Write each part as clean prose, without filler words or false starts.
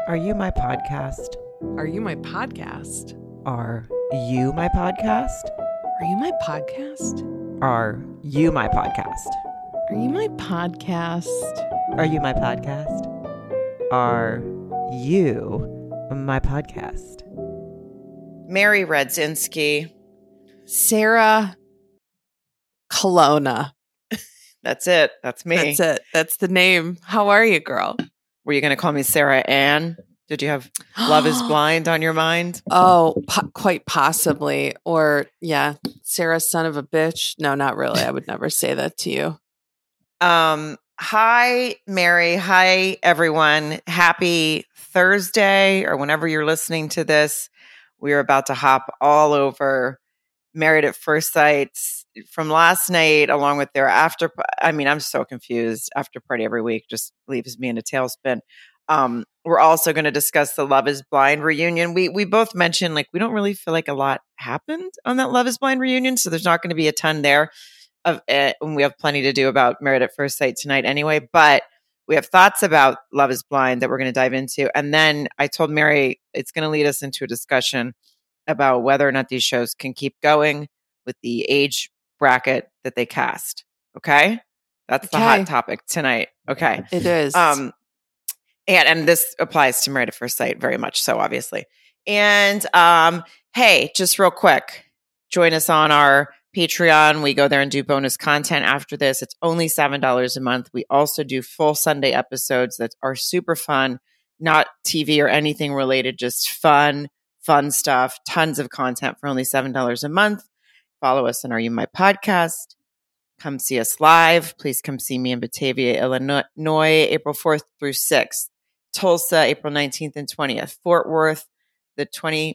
Are you my podcast? Are you my podcast? Are you my podcast? Are you my podcast? Are you my podcast? Are you my podcast? Are you my podcast? Are you my podcast? Mary Radzinski. Sarah Colonna. That's it. That's me. That's it. That's the name. How are you, girl? Were you going to call me Sarah Ann? Did you have Love is Blind on your mind? Oh, quite possibly. Or, yeah, Sarah, son of a bitch. No, not really. I would never say that to you. Hi, Mary. Hi, everyone. Happy Thursday, or whenever you're listening to this. We're about to hop all over Married at First Sight from last night, along with their after. I mean, I'm so confused. After party every week just leaves me in a tailspin. We're also going to discuss the Love is Blind reunion. We both mentioned, like, we don't really feel like a lot happened on that Love is Blind reunion, so there's not going to be a ton there. And we have plenty to do about Married at First Sight tonight anyway, but we have thoughts about Love is Blind that we're going to dive into. And then I told Mary it's going to lead us into a discussion about whether or not these shows can keep going with the age bracket that they cast. Okay? That's the hot topic tonight. Okay. It is. And this applies to Married at First Sight very much so, obviously. And hey, just real quick, join us on our Patreon. We go there and do bonus content after this. It's only $7 a month. We also do full Sunday episodes that are super fun, not TV or anything related, just fun stuff, tons of content for only $7 a month. Follow us on Are You My Podcast. Come see us live. Please come see me in Batavia, Illinois, April 4th through 6th. Tulsa, April 19th and 20th. Fort Worth, the 26th,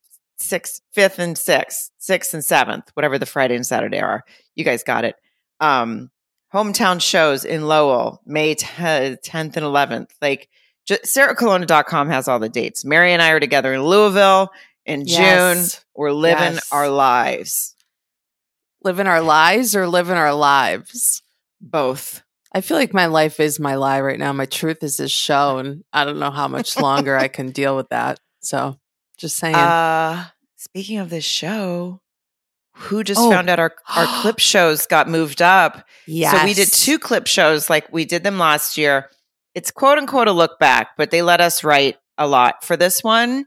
5th and 6th, 6th and 7th, whatever the Friday and Saturday are. You guys got it. Hometown shows in Lowell, May 10th and 11th. Like, SarahColonna.com has all the dates. Mary and I are together in Louisville in June. We're living our lives. Living our lives or living our lives? Both. I feel like my life is my lie right now. My truth is shown. I don't know how much longer I can deal with that. So just saying. Speaking of this show, who just found out our clip shows got moved up? Yes. So we did 2 clip shows like we did them last year. It's quote unquote a look back, but they let us write a lot for this one.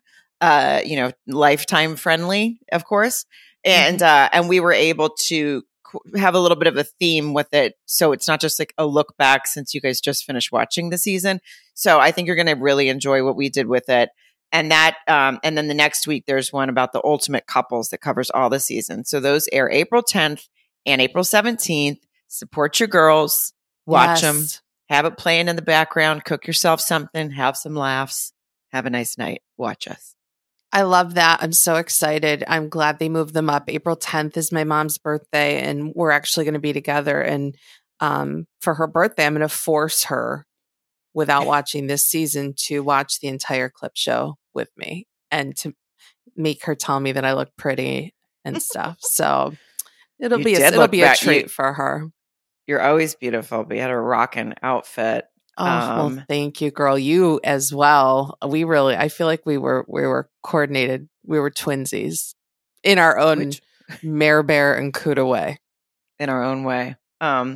Lifetime friendly, of course. And we were able to have a little bit of a theme with it. So it's not just like a look back since you guys just finished watching the season. So I think you're going to really enjoy what we did with it. And that, and then the next week, there's one about the ultimate couples that covers all the seasons. So those air April 10th and April 17th. Support your girls, watch them, have it playing in the background, cook yourself something, have some laughs, have a nice night. Watch us. I love that. I'm so excited. I'm glad they moved them up. April 10th is my mom's birthday, and we're actually going to be together. And for her birthday, I'm going to force her, without watching this season, to watch the entire clip show with me and to make her tell me that I look pretty and stuff. So it'll be a treat for her. You're always beautiful, but you had a rockin' outfit. Oh, well, thank you, girl. You as well. I feel like we were coordinated. We were twinsies in our own Mare Bear and Cuda way. In our own way. I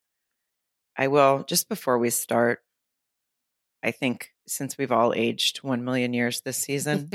will, just before we start, I think since we've all aged 1 million years this season,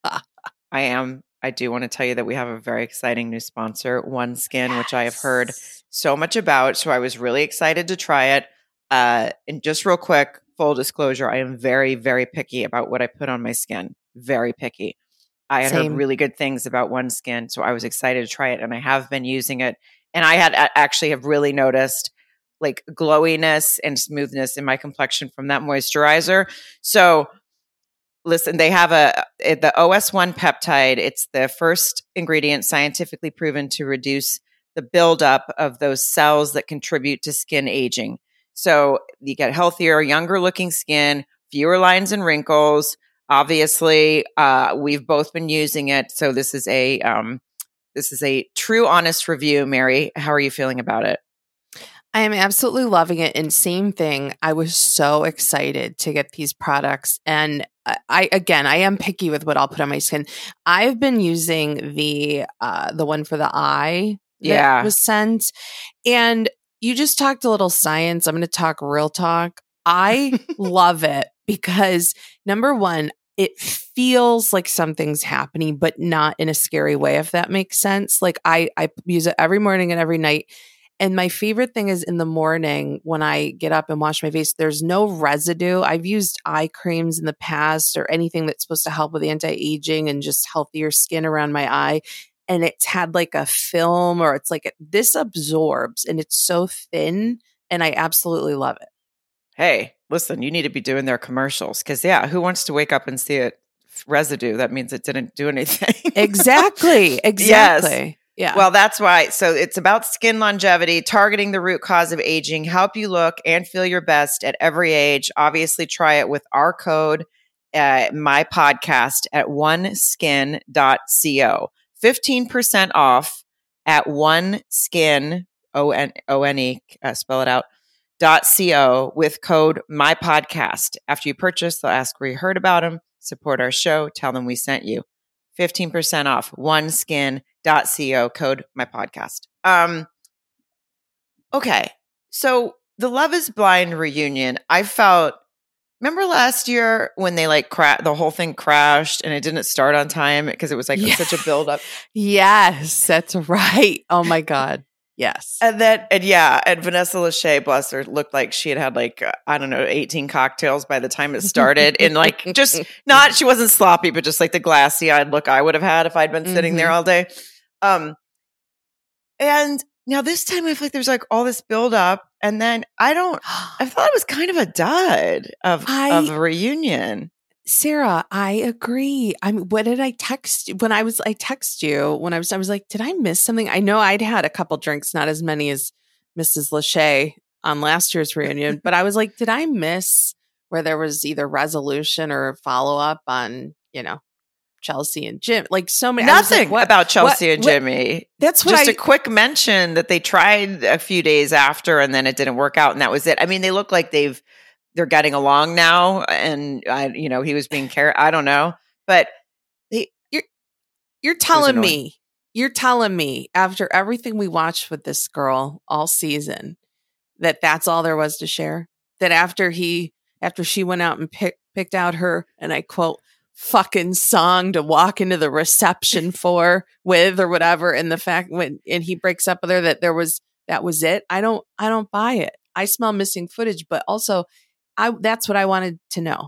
I do want to tell you that we have a very exciting new sponsor, OneSkin, which I have heard so much about. So I was really excited to try it. And just real quick, full disclosure, I am very, very picky about what I put on my skin. Very picky. I had heard really good things about OneSkin, so I was excited to try it, and I have been using it. And I had actually have really noticed like glowiness and smoothness in my complexion from that moisturizer. So listen, they have the OS1 peptide. It's the first ingredient scientifically proven to reduce the buildup of those cells that contribute to skin aging. So you get healthier, younger looking skin, fewer lines and wrinkles. Obviously, we've both been using it. So this is a true, honest review. Mary, how are you feeling about it? I am absolutely loving it. And same thing, I was so excited to get these products. And I am picky with what I'll put on my skin. I've been using the one for the eye that was sent. And you just talked a little science. I'm going to talk real talk. I love it because number one, it feels like something's happening, but not in a scary way, if that makes sense. Like I use it every morning and every night. And my favorite thing is in the morning when I get up and wash my face, there's no residue. I've used eye creams in the past or anything that's supposed to help with anti-aging and just healthier skin around my eye. And it's had like a film or it's like this absorbs and it's so thin and I absolutely love it. Hey, listen, you need to be doing their commercials because, yeah, who wants to wake up and see it residue? That means it didn't do anything. Exactly. Yes. Yeah. Well, that's why. So it's about skin longevity, targeting the root cause of aging, help you look and feel your best at every age. Obviously, try it with our code, my podcast at oneskin.co. 15% off at oneskin, O-N-E, spell it out, .co with code my podcast. After you purchase, they'll ask where you heard about them, support our show, tell them we sent you. 15% off oneskin.co code my podcast. Okay. So the Love is Blind reunion, I felt, remember last year when they like the whole thing crashed and it didn't start on time because it was like such a buildup. Yes, that's right. Oh my God. Yes. And Vanessa Lachey, bless her, looked like she had like, I don't know, 18 cocktails by the time it started. And like, just not, she wasn't sloppy, but just like the glassy eyed look I would have had if I'd been sitting there all day. And now this time I feel like there's like all this build up. And then I thought it was kind of a dud of a reunion. Sarah, I agree. What did I text you? I text you when I was like, did I miss something? I know I'd had a couple drinks, not as many as Mrs. Lachey on last year's reunion, but I was like, did I miss where there was either resolution or follow up on, Chelsea and Jim? Like so many. Nothing about Chelsea and Jimmy. That's what just a quick mention that they tried a few days after and then it didn't work out and that was it. I mean, they look like they're getting along now and he was being I don't know, but you're telling me after everything we watched with this girl all season that's all there was to share, that after she went out and picked out her, and I quote, fucking song to walk into the reception with or whatever, and the fact and he breaks up with her that was it. I don't buy it. I smell missing footage, but also that's what I wanted to know.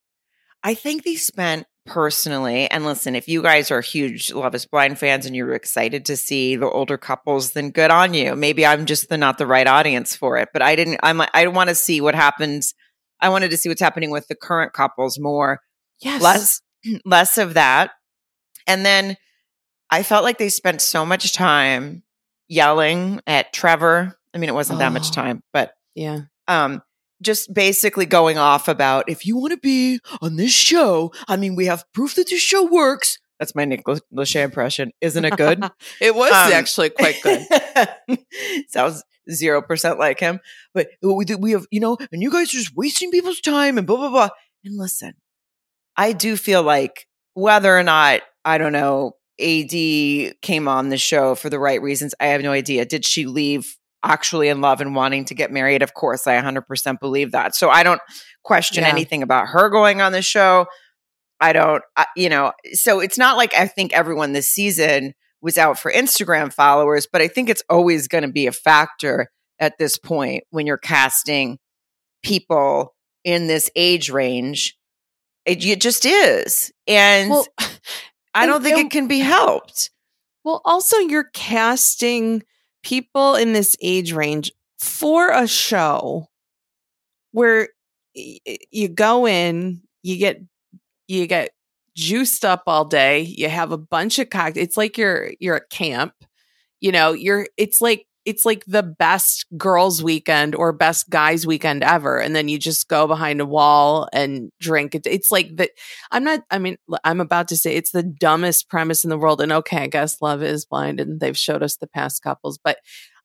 I think they spent personally, and listen, if you guys are huge Love is Blind fans and you're excited to see the older couples, then good on you. Maybe I'm just not the right audience for it, but I want to see what happens. I wanted to see what's happening with the current couples more. Yes. Less of that. And then I felt like they spent so much time yelling at Trevor. I mean, it wasn't that much time, but yeah. Just basically going off about, if you want to be on this show, I mean, we have proof that this show works. That's my Nick Lachey impression. Isn't it good? It was actually quite good. Sounds 0% like him. But we have, and you guys are just wasting people's time and blah, blah, blah. And listen, I do feel like whether or not, I don't know, AD came on the show for the right reasons, I have no idea. Did she leave actually in love and wanting to get married? Of course, I 100% believe that. So I don't question anything about her going on the show. I don't, so it's not like I think everyone this season was out for Instagram followers, but I think it's always going to be a factor at this point when you're casting people in this age range. It just is. And I don't think it can be helped. Well, also you're casting people in this age range for a show where you go in, you get juiced up all day, you have a bunch of cocktails. It's like you're at camp, it's like the best girls' weekend or best guys' weekend ever. And then you just go behind a wall and drink. It's like that. I'm about to say it's the dumbest premise in the world. And okay, I guess Love is Blind and they've showed us the past couples, but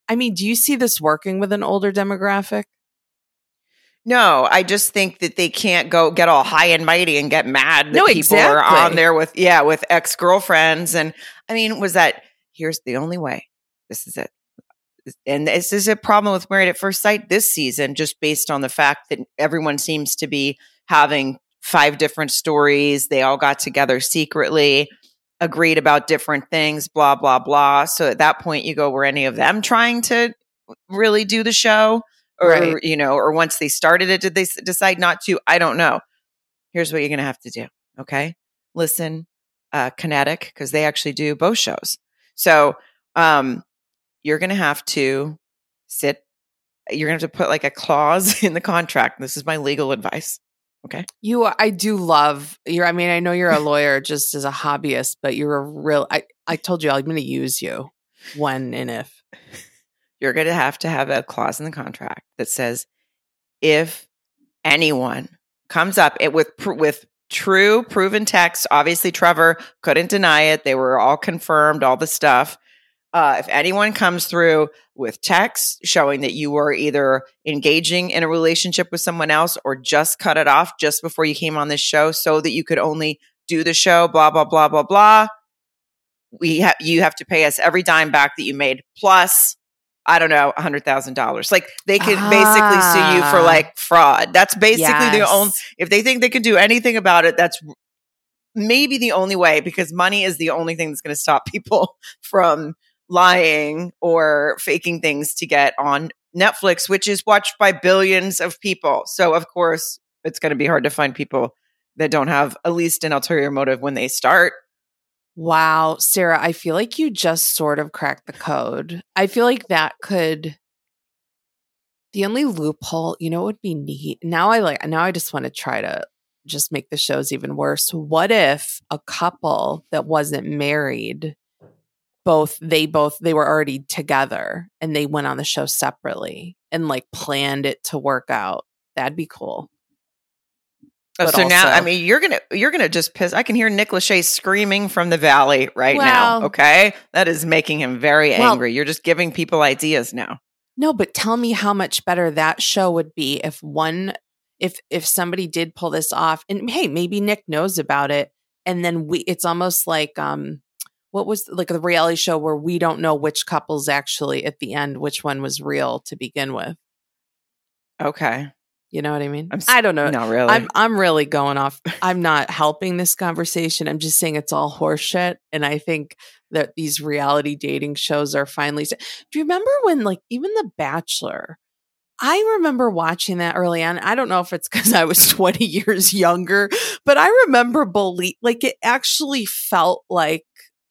I mean, do you see this working with an older demographic? No, I just think that they can't go get all high and mighty and get mad that people are on there with ex-girlfriends. And I mean, here's the only way. This is it. And this is a problem with Married at First Sight this season, just based on the fact that everyone seems to be having 5 different stories. They all got together secretly, agreed about different things, blah, blah, blah. So at that point you go, were any of them trying to really do the show? Or, right. Or once they started it, did they decide not to? I don't know. Here's what you're going to have to do. Okay. Listen, Kinetic, because they actually do both shows. So, you're going to have to you're going to have to put like a clause in the contract. This is my legal advice. Okay. I do love I mean, I know you're a lawyer just as a hobbyist, but you're a real, I told you I'm going to use you when and if. You're going to have a clause in the contract that says if anyone comes up with true proven text, obviously Trevor couldn't deny it. They were all confirmed, all the stuff. If anyone comes through with text showing that you were either engaging in a relationship with someone else or just cut it off just before you came on this show so that you could only do the show, blah, blah, blah, blah, blah, you have to pay us every dime back that you made plus, I don't know, $100,000. Like they could basically sue you for like fraud. That's basically the only, if they think they can do anything about it, that's maybe the only way, because money is the only thing that's going to stop people from lying or faking things to get on Netflix, which is watched by billions of people. So of course it's going to be hard to find people that don't have at least an ulterior motive when they start. Wow, Sarah, I feel like you just sort of cracked the code. I feel like the only loophole, would be neat. Now I just want to try to just make the shows even worse. What if a couple that wasn't married, they were already together and they went on the show separately and like planned it to work out? That'd be cool. Oh, so now, I mean, you're gonna just piss. I can hear Nick Lachey screaming from the valley now. Okay, that is making him very angry. You're just giving people ideas now. No, but tell me how much better that show would be if somebody did pull this off. And hey, maybe Nick knows about it, and then it's almost like what was like a reality show where we don't know which couples actually at the end which one was real to begin with. Okay. You know what I mean? I don't know. Not really. I'm really going off. I'm not helping this conversation. I'm just saying it's all horseshit. And I think that these reality dating shows are finally. Do you remember when, like, even The Bachelor? I remember watching that early on. I don't know if it's because I was 20 years younger, but I remember it actually felt like,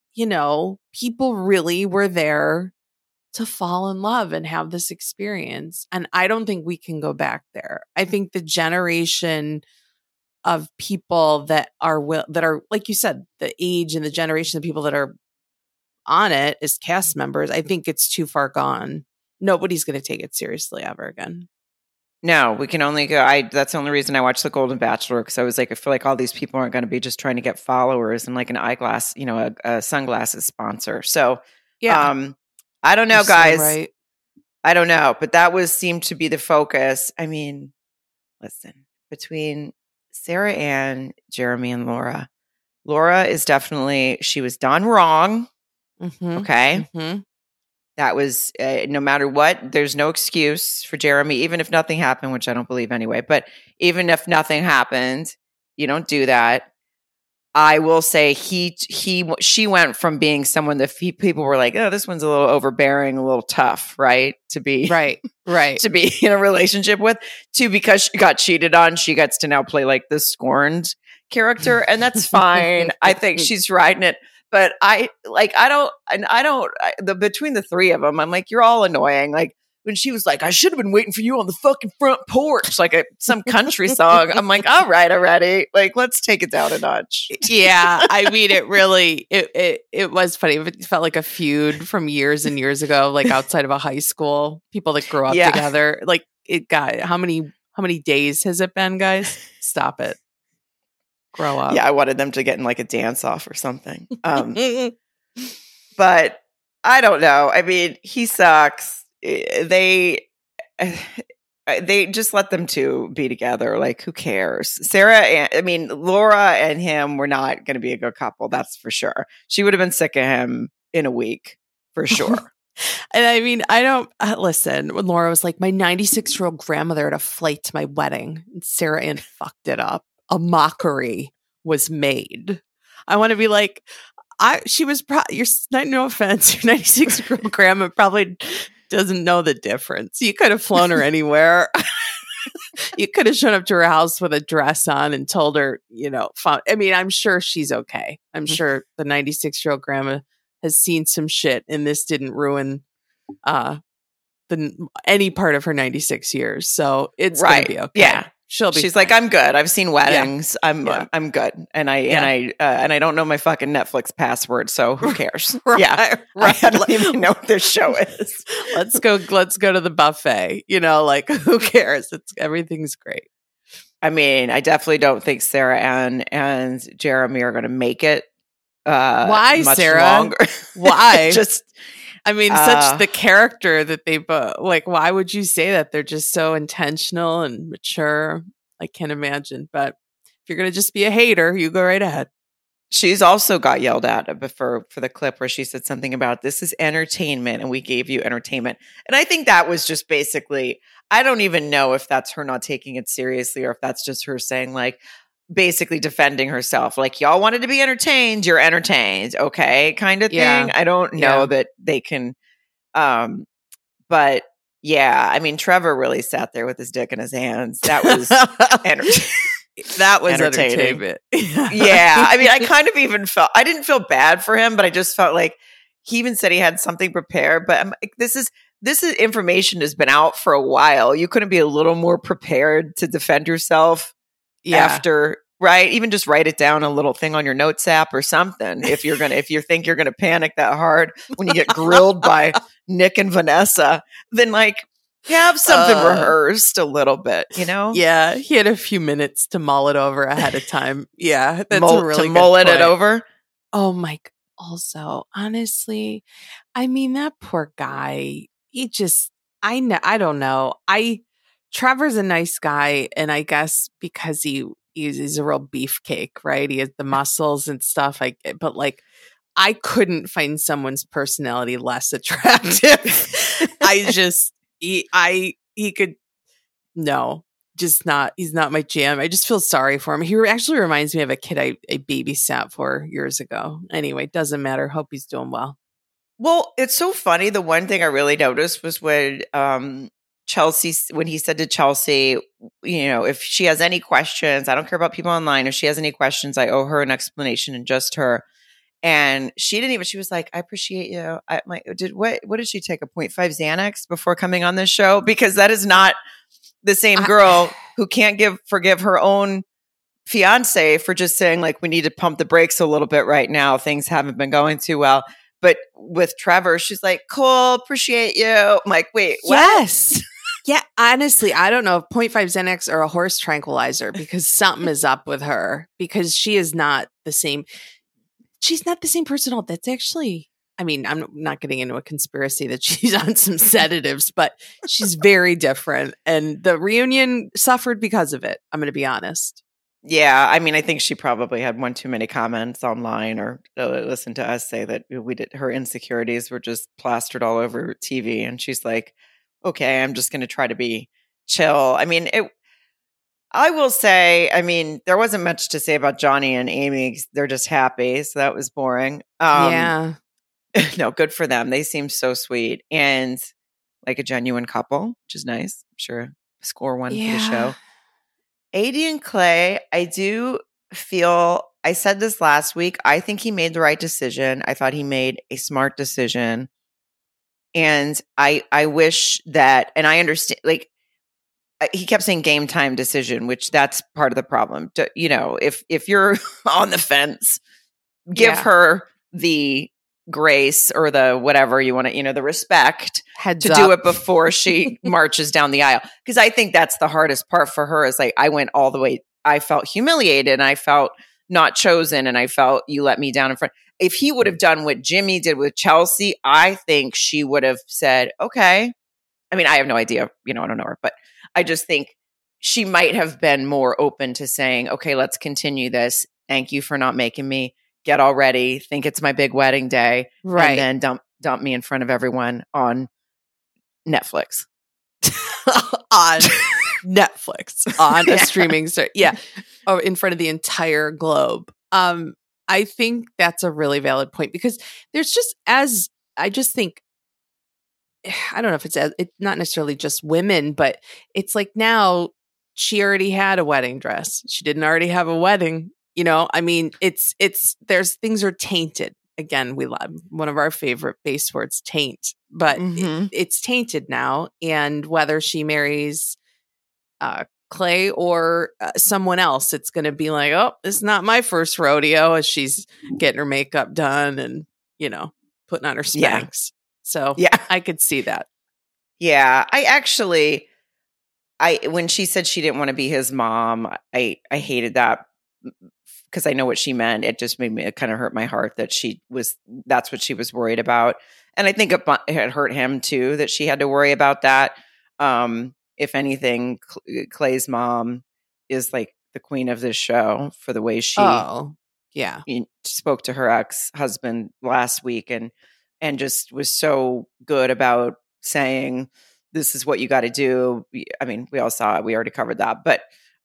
people really were there to fall in love and have this experience. And I don't think we can go back there. I think the generation of people that are, like you said, the age and the generation of people that are on it as cast members, I think it's too far gone. Nobody's going to take it seriously ever again. No, we can only go. That's the only reason I watched The Golden Bachelor, because I was like, I feel like all these people aren't going to be just trying to get followers and like an eyeglass, a sunglasses sponsor. So, yeah. I don't know, guys. So right. I don't know, but that seemed to be the focus. I mean, listen, between Sarah Ann, Jeremy, and Laura is definitely, she was done wrong. Mm-hmm. Okay. Mm-hmm. That was, no matter what, there's no excuse for Jeremy, even if nothing happened, which I don't believe anyway, but even if nothing happened, you don't do that. I will say she went from being someone that people were like, oh, this one's a little overbearing, a little tough, right? To be right. to be in a relationship with, to because she got cheated on, she gets to now play like the scorned character, and that's fine. I think she's riding it, but between the three of them, I'm like, you're all annoying. Like when she was like, I should have been waiting for you on the fucking front porch, like some country song. I'm like, all right, already. Like, let's take it down a notch. Yeah. I mean, it really, it was funny. It felt like a feud from years and years ago, like outside of a high school, people that grew up together. Like it got, how many days has it been, guys? Stop it. Grow up. Yeah. I wanted them to get in like a dance off or something. But I don't know. I mean, he sucks. they just let them two be together. Like, who cares? Laura and him were not going to be a good couple. That's for sure. She would have been sick of him in a week for sure. And I mean, I don't listen. When Laura was like, my 96-year-old grandmother had a flight to my wedding, and Sarah Ann fucked it up. A mockery was made. I want to be like, no offense, your 96-year-old grandma probably doesn't know the difference. You could have flown her anywhere. You could have shown up to her house with a dress on and told her, I'm sure she's okay. I'm sure the 96-year-old grandma has seen some shit, and this didn't ruin any part of her 96 years. So it's going to be okay. Yeah. She's fine. Like, I'm good. I've seen weddings. Yeah. I'm good. And I don't know my fucking Netflix password. So who cares? Right. I don't even know what this show is. Let's go to the buffet. Like, who cares? Everything's great. I mean, I definitely don't think Sarah Ann and Jeremy are going to make it. Why, much Sarah? Longer. Why? Such the character that they both like. Why would you say that? They're just so intentional and mature. I can't imagine. But if you're going to just be a hater, you go right ahead. She's also got yelled at for the clip where she said something about, this is entertainment and we gave you entertainment. And I think that was just basically, I don't even know if that's her not taking it seriously or if that's just her saying, like, basically defending herself. Like, y'all wanted to be entertained, you're entertained. Okay. Kind of thing. I don't know that they can, but yeah, I mean, Trevor really sat there with his dick in his hands. That was that was entertainment. Yeah. I mean, I kind of even I didn't feel bad for him, but I just felt like he even said he had something prepared. But I'm like, this is information has been out for a while. You couldn't be a little more prepared to defend yourself after, right? Even just write it down, a little thing on your notes app or something. If you think you're going to panic that hard when you get grilled by Nick and Vanessa, then like, have something rehearsed a little bit, Yeah, he had a few minutes to mull it over ahead of time. Yeah, that's to mull it over. Oh my! Also, honestly, I mean, that poor guy. He just, I don't know. Trevor's a nice guy, and I guess because he's a real beefcake, right? He has the muscles and stuff. But like, I couldn't find someone's personality less attractive. He could, no, just not. He's not my jam. I just feel sorry for him. He actually reminds me of a kid I babysat for years ago. Anyway, doesn't matter. Hope he's doing well. Well, it's so funny. The one thing I really noticed was when when he said to Chelsea, if she has any questions, I don't care about people online. If she has any questions, I owe her an explanation and just her. And she didn't even, she was like, I appreciate you. What did she take, a 0.5 Xanax before coming on this show? Because that is not the same girl who can't forgive her own fiance for just saying, like, we need to pump the brakes a little bit right now. Things haven't been going too well. But with Trevor, she's like, cool, appreciate you. I'm like, wait, what? Yes. Yeah, honestly, I don't know if 0.5 Xanax or a horse tranquilizer, because something is up with her, because she is not the same. She's not the same person at all. That's actually, I mean, I'm not getting into a conspiracy that she's on some sedatives, but she's very different. And the reunion suffered because of it. I'm going to be honest. Yeah. I mean, I think she probably had one too many comments online or listened to us say that her insecurities were just plastered all over TV. And she's like, okay, I'm just going to try to be chill. I mean, I will say, I mean, there wasn't much to say about Johnny and Amy. They're just happy. So that was boring. Yeah. No, good for them. They seem so sweet and like a genuine couple, which is nice. I'm sure score one for the show. Aidy and Clay, I do feel, I said this last week, I think he made the right decision. I thought he made a smart decision. And I wish that, and I understand, like, he kept saying game time decision, which that's part of the problem. If you're on the fence, give her the grace or the whatever you want to, the respect Heads to up. do it before she marches down the aisle. Because I think that's the hardest part for her is like, I went all the way. I felt humiliated and I felt not chosen and I felt you let me down in front. If he would have done what Jimmy did with Chelsea, I think she would have said, okay, I mean, I have no idea, I don't know her, but I just think she might have been more open to saying, okay, let's continue this. Thank you for not making me get all ready, think it's my big wedding day, Right. and then dump me in front of everyone on Netflix. On Netflix, on a streaming service. Yeah. Or in front of the entire globe. I think that's a really valid point because there's I just think, I don't know if it's not necessarily just women, but it's like now she already had a wedding dress. She didn't already have a wedding. I mean, there's things are tainted. Again, we love one of our favorite base words, taint, but it's tainted now. And whether she marries Clay or someone else, it's going to be like, oh, it's not my first rodeo as she's getting her makeup done and, putting on her Spanx. Yeah. So yeah, I could see that. Yeah. When she said she didn't want to be his mom, I hated that because I know what she meant. It just it kind of hurt my heart that that's what she was worried about. And I think it had hurt him too, that she had to worry about that. If anything, Clay's mom is like the queen of this show for the way she spoke to her ex-husband last week and just was so good about saying, this is what you got to do. I mean, we all saw it. We already covered that. But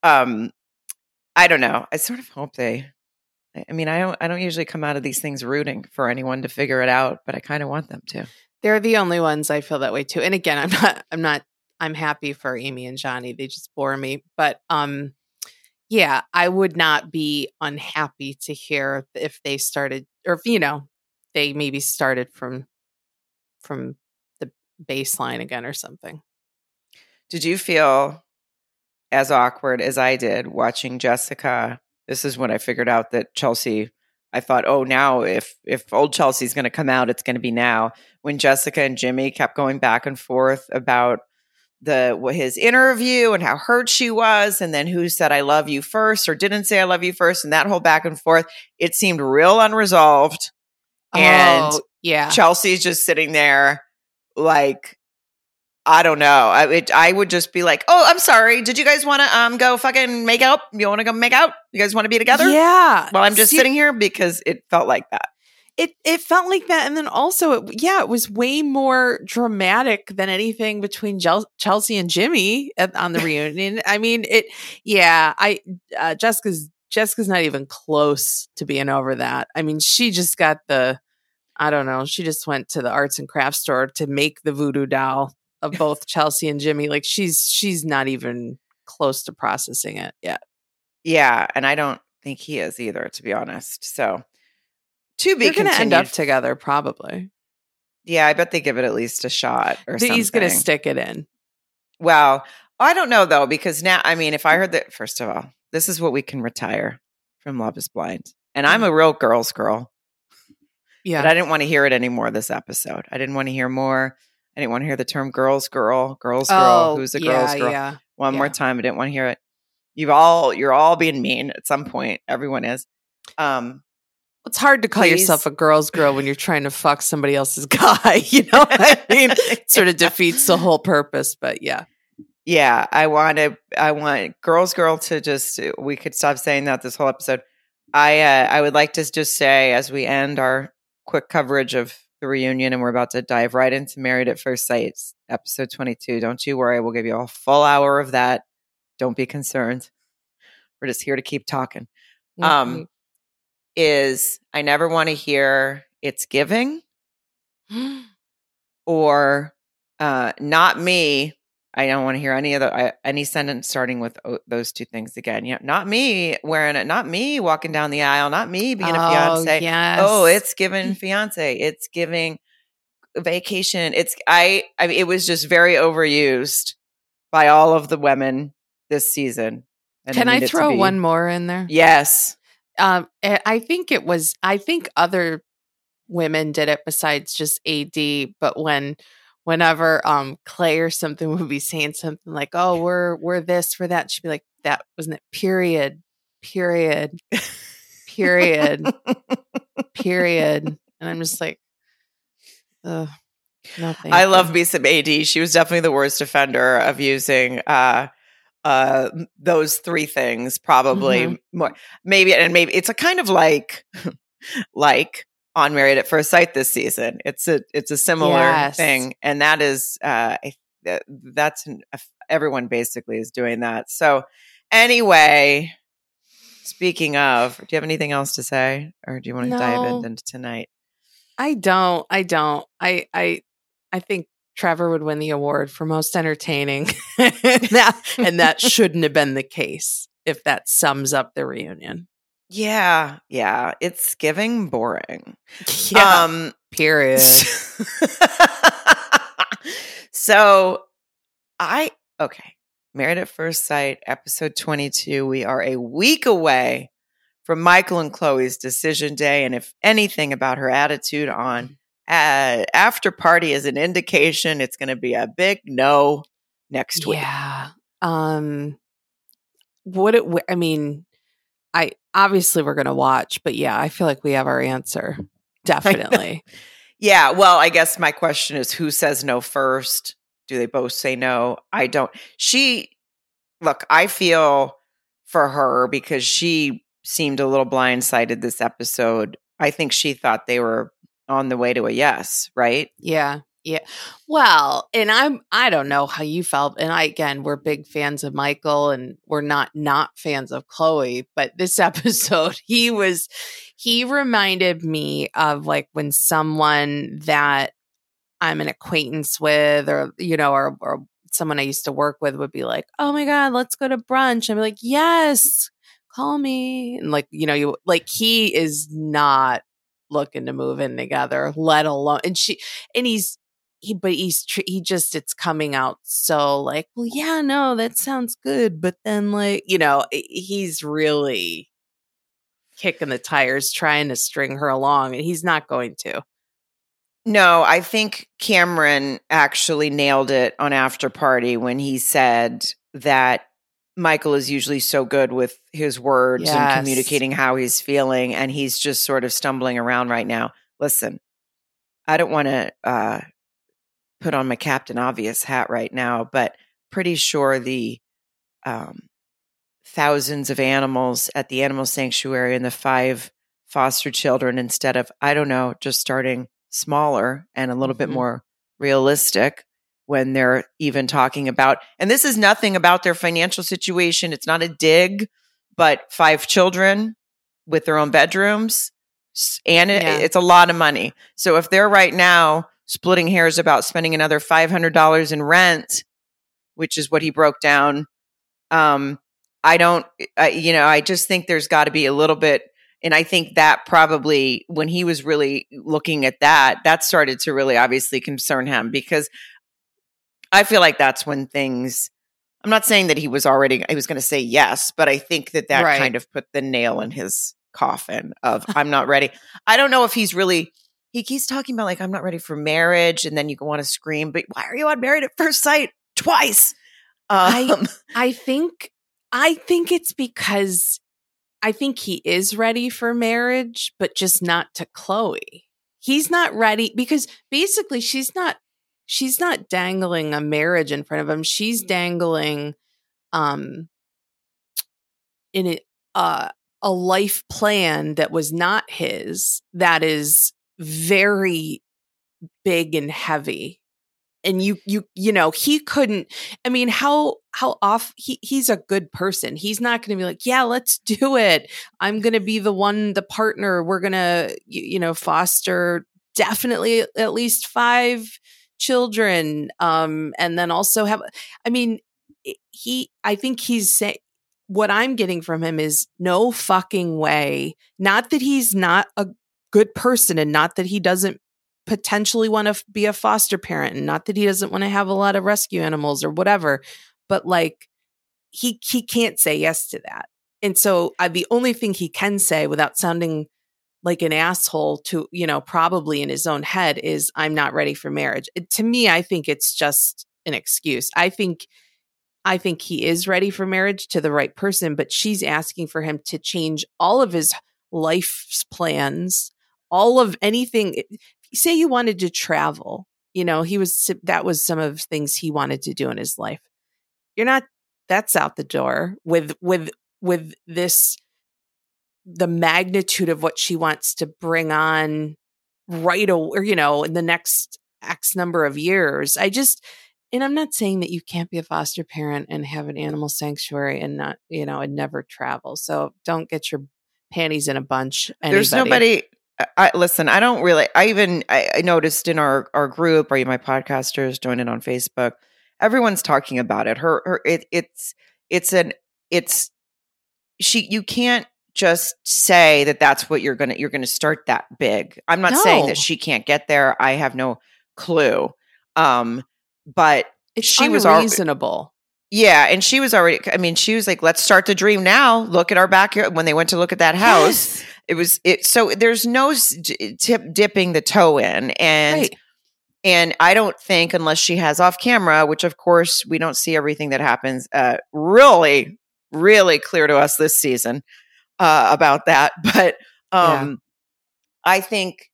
I don't know. I sort of hope I don't usually come out of these things rooting for anyone to figure it out, but I kind of want them to. They're the only ones I feel that way too. And again, I'm happy for Amy and Johnny. They just bore me. But yeah, I would not be unhappy to hear if they started, or if, they maybe started from the baseline again or something. Did you feel as awkward as I did watching Jessica? This is when I figured out that Chelsea, I thought, oh, now if old Chelsea's going to come out, it's going to be now. When Jessica and Jimmy kept going back and forth about his interview and how hurt she was, and then who said I love you first or didn't say I love you first, and that whole back and forth, it seemed real unresolved. And yeah, Chelsea's just sitting there like, I don't know. I would just be like, oh, I'm sorry. Did you guys want to go fucking make out? You want to go make out? You guys want to be together? Yeah. Well, I'm just sitting here because it felt like that. It felt like that. And then also, it was way more dramatic than anything between Chelsea and Jimmy on the reunion. I mean, Jessica's not even close to being over that. I mean, she just got she just went to the arts and crafts store to make the voodoo doll of both Chelsea and Jimmy. Like she's not even close to processing it yet. Yeah. And I don't think he is either, to be honest. So to be They're going to end up together probably. Yeah. I bet they give it at least a shot or something. He's going to stick it in. Well, I don't know though, because now, I mean, if I heard that, first of all, this is what we can retire from Love is Blind. And I'm a real girl's girl. Yeah. But I didn't want to hear it anymore this episode. I didn't want to hear more. I didn't want to hear the term girl's girl, who's a girl's girl. Yeah. One more time. I didn't want to hear it. You're all being mean at some point. Everyone is. It's hard to call yourself a girl's girl when you're trying to fuck somebody else's guy. You know what I mean? It sort of defeats the whole purpose, but yeah. Yeah. I want girl's girl to just, we could stop saying that this whole episode. I would like to just say, as we end our quick coverage of the reunion, and we're about to dive right into Married at First Sight, episode 22. Don't you worry. We'll give you a full hour of that. Don't be concerned. We're just here to keep talking. Mm-hmm. I never want to hear it's giving or not me. I don't want to hear any sentence starting with those two things again. Yeah, not me wearing it, not me walking down the aisle, not me being a fiance. Yes. Oh, it's giving fiance. It's giving vacation. I mean, it was just very overused by all of the women this season. Can I throw one more in there? Yes. I think other women did it besides just AD, but whenever Clay or something would be saying something like, oh, we're this for that, she'd be like, that wasn't it, period. And I'm just like, ugh. No, thank I you. love me some AD. She was definitely the worst offender of using those three things, probably more, maybe it's a kind of like on Married at First Sight this season. It's a similar thing, and that is everyone basically is doing that. So anyway, speaking of, do you have anything else to say, or do you want to dive into tonight? I don't. I think Trevor would win the award for most entertaining. and that shouldn't have been the case if that sums up the reunion. Yeah. It's giving boring. Yeah. Period. So Married at First Sight, episode 22. We are a week away from Michael and Chloe's decision day. And if anything about her attitude on after party is an indication, it's going to be a big no next week. Yeah. Obviously we're going to watch, but yeah, I feel like we have our answer. Definitely. Yeah. Well, I guess my question is, who says no first? Do they both say no? I don't. I feel for her because she seemed a little blindsided this episode. I think she thought they were on the way to a yes, right? Yeah. Well, and I don't know how you felt. And we're big fans of Michael and we're not fans of Chloe, but this episode, he reminded me of like when someone that I'm an acquaintance with or someone I used to work with would be like, oh my God, let's go to brunch. I'd be like, yes, call me. And he is not looking to move in together, let alone, it's coming out so like, well, yeah, no, that sounds good. But then he's really kicking the tires, trying to string her along, and he's not going to. No, I think Cameron actually nailed it on After Party when he said that Michael is usually so good with his words and communicating how he's feeling, and he's just sort of stumbling around right now. Listen, I don't want to put on my Captain Obvious hat right now, but pretty sure the thousands of animals at the animal sanctuary and the 5 foster children, instead of, I don't know, just starting smaller and a little bit more realistic when they're even talking about, and this is nothing about their financial situation. It's not a dig, but 5 children with their own bedrooms, and it's a lot of money. So if they're right now splitting hairs about spending another $500 in rent, which is what he broke down, I just think there's got to be a little bit. And I think that probably when he was really looking at that started to really obviously concern him, because I feel like that's when things, I'm not saying that he was going to say yes, but I think that kind of put the nail in his coffin of, I'm not ready. I don't know if he's really, he keeps talking about like, I'm not ready for marriage. And then you want to scream, but why are you on Married at First Sight twice? I think it's because I think he is ready for marriage, but just not to Chloe. He's not ready because basically she's not dangling a marriage in front of him. She's dangling in a life plan that was not his, that is very big and heavy. And he couldn't, I mean, how off he's a good person. He's not going to be like, yeah, let's do it. I'm going to be the partner. We're going to, foster definitely at least 5 children. And then also have, I mean, I think he's saying, what I'm getting from him is no fucking way. Not that he's not a good person and not that he doesn't potentially want to be a foster parent and not that he doesn't want to have a lot of rescue animals or whatever, but like he can't say yes to that. And so the only thing he can say without sounding like an asshole to, probably in his own head is, I'm not ready for marriage. To me, I think it's just an excuse. I think he is ready for marriage to the right person, but she's asking for him to change all of his life's plans, all of anything. Say you wanted to travel that was some of the things he wanted to do in his life. That's out the door with this, the magnitude of what she wants to bring on right away, in the next X number of years. And I'm not saying that you can't be a foster parent and have an animal sanctuary and not, and never travel. So don't get your panties in a bunch. There's nobody. Listen, I don't really, I noticed in our group, my podcasters joined it on Facebook. Everyone's talking about it. You can't just say that that's what you're going to start that big. I'm not saying that she can't get there. I have no clue. But she was unreasonable. Yeah. And she was already, she was like, let's start the dream now. Look at our backyard. When they went to look at that house, so there's no dipping the toe in. And I don't think, unless she has off camera, which of course we don't see everything that happens, really, really clear to us this season about that. But I think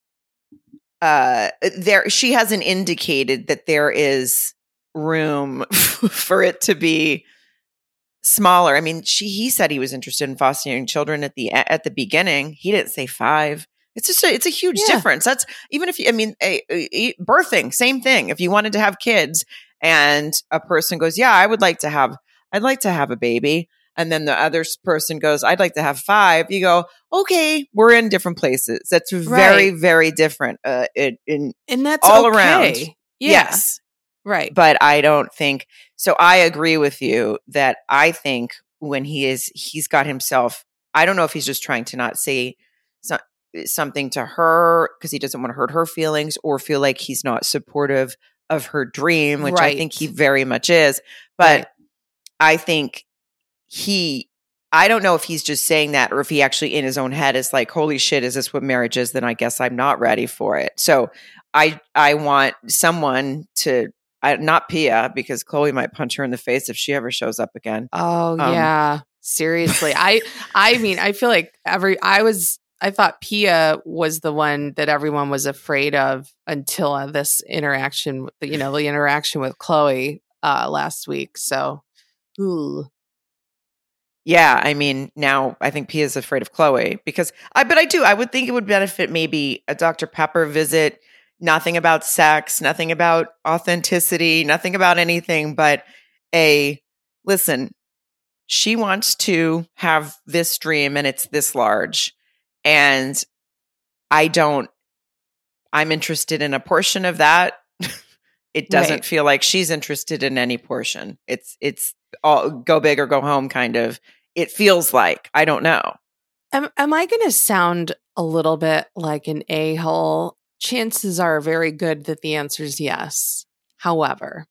she hasn't indicated that there is room for it to be smaller. He said he was interested in fostering children at the beginning. He didn't say 5. It's a huge difference. That's even if birthing, same thing. If you wanted to have kids and a person goes, yeah, I'd like to have a baby. And then the other person goes, I'd like to have 5. You go, okay, we're in different places. That's very, very different. And that's all okay. around. Yeah. Yes. Right. But I don't think, so I agree with you that I think when he's got himself, I don't know if he's just trying to not say something to her because he doesn't want to hurt her feelings or feel like he's not supportive of her dream, which I think he very much is. But I think I don't know if he's just saying that or if he actually in his own head is like, holy shit, is this what marriage is? Then I guess I'm not ready for it. So I want someone to, not Pia, because Chloe might punch her in the face if she ever shows up again. Oh yeah. Seriously. I feel like I thought Pia was the one that everyone was afraid of until this interaction, the interaction with Chloe last week. So, ooh. Yeah, now I think Pia's afraid of Chloe because I would think it would benefit maybe a Dr. Pepper visit, nothing about sex, nothing about authenticity, nothing about anything, but listen, she wants to have this dream and it's this large. And I'm interested in a portion of that. It doesn't feel like she's interested in any portion. It's all go big or go home kind of. It feels like, I don't know. Am I going to sound a little bit like an a-hole? Chances are very good that the answer is yes. However,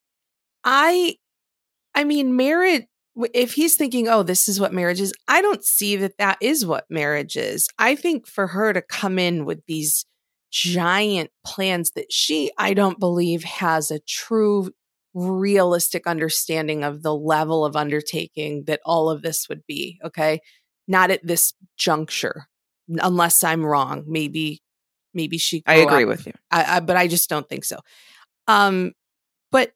marriage, if he's thinking, oh, this is what marriage is, I don't see that is what marriage is. I think for her to come in with these giant plans that I don't believe has a true realistic understanding of the level of undertaking that all of this would be. Okay. Not at this juncture, unless I'm wrong. Maybe she, I agree with you. But I just don't think so. But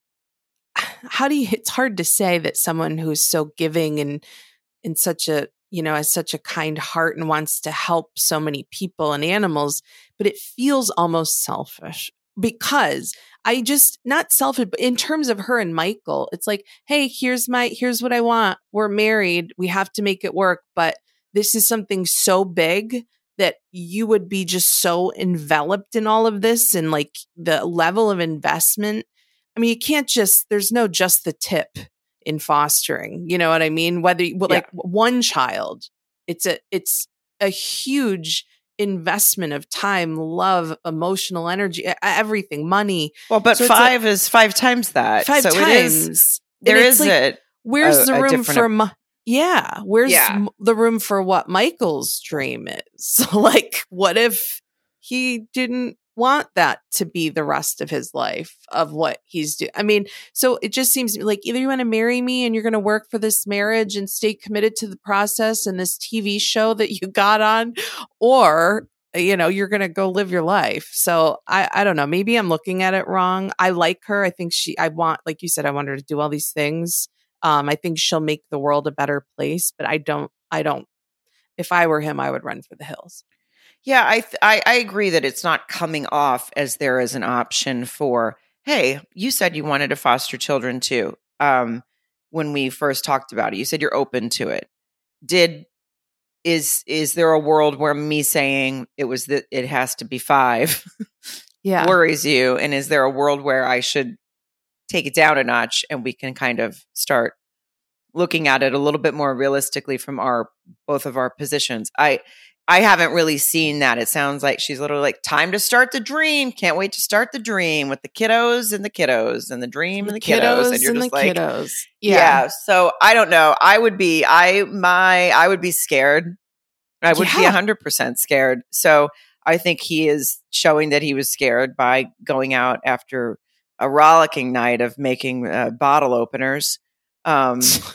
it's hard to say that someone who's so giving and in such a, has such a kind heart and wants to help so many people and animals, but it feels almost selfish because not selfish, but in terms of her and Michael, it's like, hey, here's what I want. We're married. We have to make it work. But this is something so big that you would be just so enveloped in all of this and like the level of investment. You can't there's no just the tip in fostering. You know what I mean? Like one child, it's a huge investment of time, love, emotional energy, everything, money. Well, but so 5 is 5 times that. 5 so times. Where's the room for where's the room for what Michael's dream is? Like, what if he didn't want that to be the rest of his life of what he's doing? So it just seems like either you want to marry me and you're going to work for this marriage and stay committed to the process and this TV show that you got on, or you're going to go live your life. So I don't know. Maybe I'm looking at it wrong. I like her. I think like you said, I want her to do all these things. I think she'll make the world a better place, but I don't, if I were him, I would run for the hills. Yeah, I agree that it's not coming off as there is an option for, hey, you said you wanted to foster children too. When we first talked about it, you said you're open to it. Is there a world where me saying it has to be 5 worries you? And is there a world where I should take it down a notch and we can kind of start looking at it a little bit more realistically from both of our positions? I haven't really seen that. It sounds like she's literally like, time to start the dream. Can't wait to start the dream with the kiddos and the dream and the kiddos. And you're just like, kiddos. Yeah. So I don't know. I would be scared. I would be 100% scared. So I think he is showing that he was scared by going out after a rollicking night of making bottle openers. That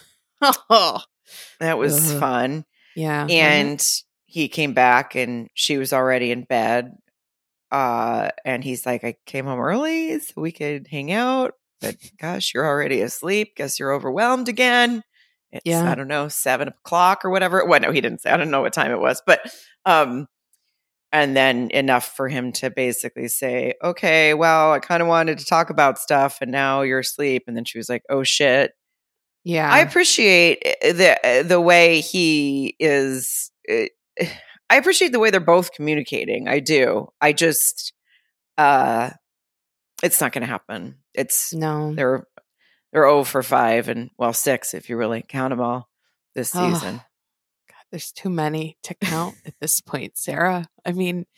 was fun. Yeah. And he came back and she was already in bed. And he's like, I came home early so we could hang out. But gosh, you're already asleep. Guess you're overwhelmed again. It's, I don't know, 7 o'clock or whatever. Well, no, he didn't say. I don't know what time it was. But, and then enough for him to basically say, okay, well, I kind of wanted to talk about stuff and now you're asleep. And then she was like, oh shit. Yeah. I appreciate the way he is. I appreciate the way they're both communicating. I do. I just, it's not going to happen. They're 0 for 5 and 6 if you really count them all this season. God, there's too many to count at this point, Sarah. I mean,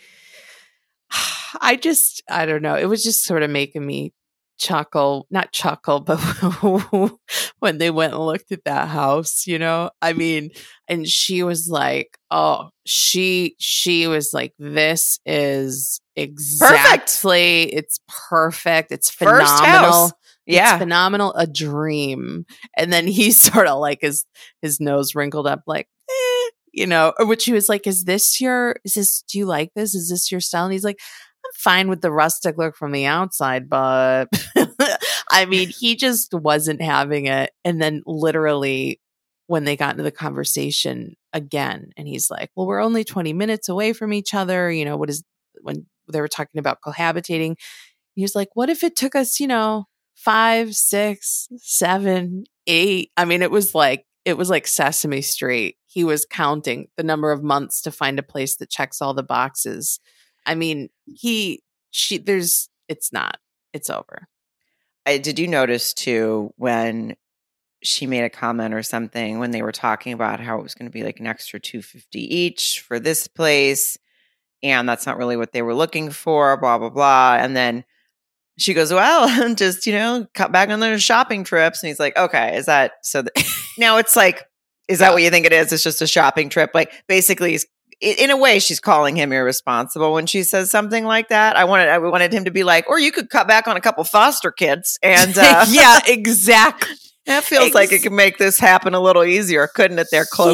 I don't know. It was just sort of making me not chuckle, but when they went and looked at that house, I mean, and she was like, oh, she was like, this is exactly, it's perfect. It's phenomenal. First house. Yeah. It's phenomenal. A dream. And then he sort of like his nose wrinkled up like, which he was like, do you like this? Is this your style? And he's like, I'm fine with the rustic look from the outside, but I mean, he just wasn't having it. And then literally when they got into the conversation again, and he's like, well, we're only 20 minutes away from each other. When they were talking about cohabitating, he was like, what if it took us, 5, 6, 7, 8? I mean, it was like Sesame Street. He was counting the number of months to find a place that checks all the boxes. I mean, it's over. Did you notice too, when she made a comment or something when they were talking about how it was going to be like an extra $250 each for this place. And that's not really what they were looking for, blah, blah, blah. And then she goes, well, just, cut back on those shopping trips. And he's like, okay, is that so? Now it's like, is that what you think it is? It's just a shopping trip. Like basically in a way, she's calling him irresponsible when she says something like that. I wanted him to be like, or you could cut back on a couple foster kids. And yeah, exactly. That feels like it could make this happen a little easier, couldn't it? There, Clo.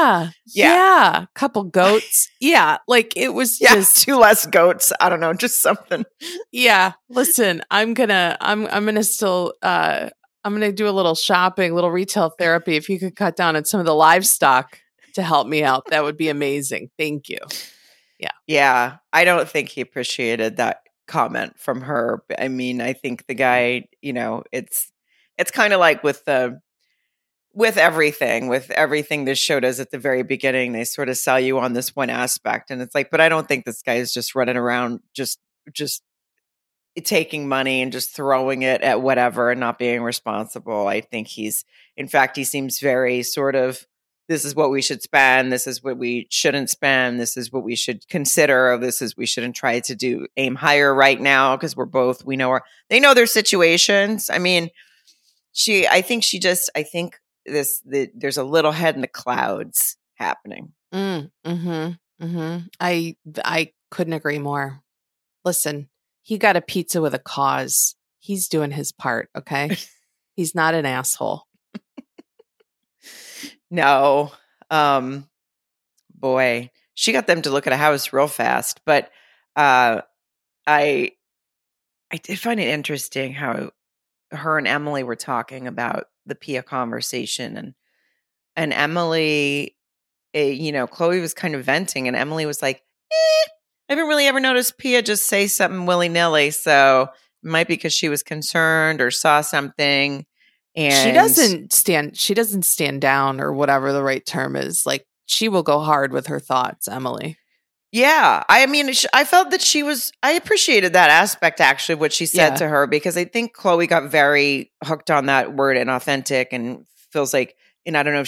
Yeah. Couple goats. Yeah, like it was just 2 less goats. I don't know, just something. Yeah. Listen, I'm gonna still I'm gonna do a little shopping, little retail therapy. If you could cut down on some of the livestock to help me out, that would be amazing. Thank you. Yeah. Yeah. I don't think he appreciated that comment from her. I mean, I think the guy, it's kind of like with everything this show does at the very beginning, they sort of sell you on this one aspect. And it's like, but I don't think this guy is just running around, just taking money and just throwing it at whatever and not being responsible. I think he seems very sort of, this is what we should spend. This is what we shouldn't spend. This is what we should consider. This is, we shouldn't try to aim higher right now. Cause they know their situations. I mean, there's a little head in the clouds happening. I couldn't agree more. Listen, he got a pizza with a cause. He's doing his part. Okay. He's not an asshole. No. boy, she got them to look at a house real fast. But I did find it interesting how her and Emily were talking about the Pia conversation, and Emily, Chloe was kind of venting, and Emily was like, I haven't really ever noticed Pia just say something willy-nilly, so it might be because she was concerned or saw something. And she doesn't stand down, or whatever the right term is. Like, she will go hard with her thoughts, Emily. Yeah. I mean, I felt that I appreciated that aspect, actually, what she said to her, because I think Chloe got very hooked on that word inauthentic, and feels like, and I don't know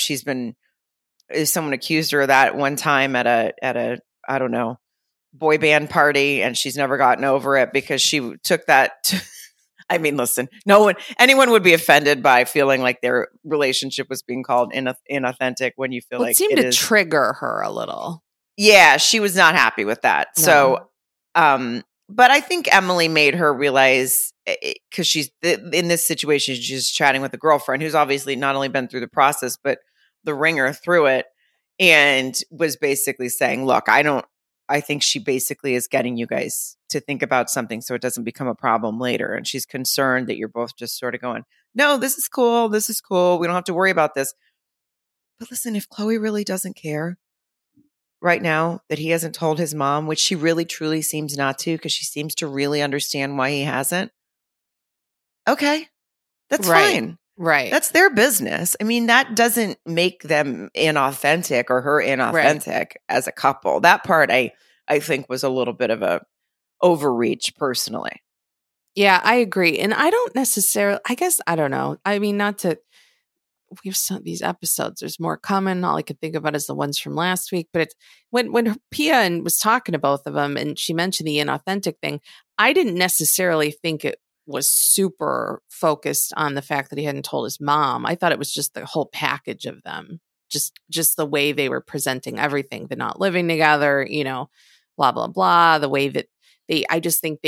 if someone accused her of that one time at a, I don't know, boy band party, and she's never gotten over it because she took that I mean, listen, anyone would be offended by feeling like their relationship was being called inauthentic when you feel like it seemed to trigger her a little. Yeah, she was not happy with that. No. So, but I think Emily made her realize, because she's in this situation, she's chatting with a girlfriend who's obviously not only been through the process, but the ringer through it, and was basically saying, look, I think she basically is getting you guys to think about something so it doesn't become a problem later. And she's concerned that you're both just sort of going, no, this is cool. This is cool. We don't have to worry about this. But listen, if Chloe really doesn't care right now that he hasn't told his mom, which she really truly seems not to, because she seems to really understand why he hasn't. Okay, that's fine. Right. That's their business. I mean, that doesn't make them inauthentic or her inauthentic as a couple. That part I think was a little bit of a overreach personally. Yeah, I agree. And I don't necessarily, I guess, I don't know. I mean, we have some these episodes, there's more coming. All I could think about is the ones from last week. But it's when Pia was talking to both of them, and she mentioned the inauthentic thing, I didn't necessarily think it was super focused on the fact that he hadn't told his mom. I thought it was just the whole package of them, just the way they were presenting everything, the not living together, blah, blah, blah, the way that I just think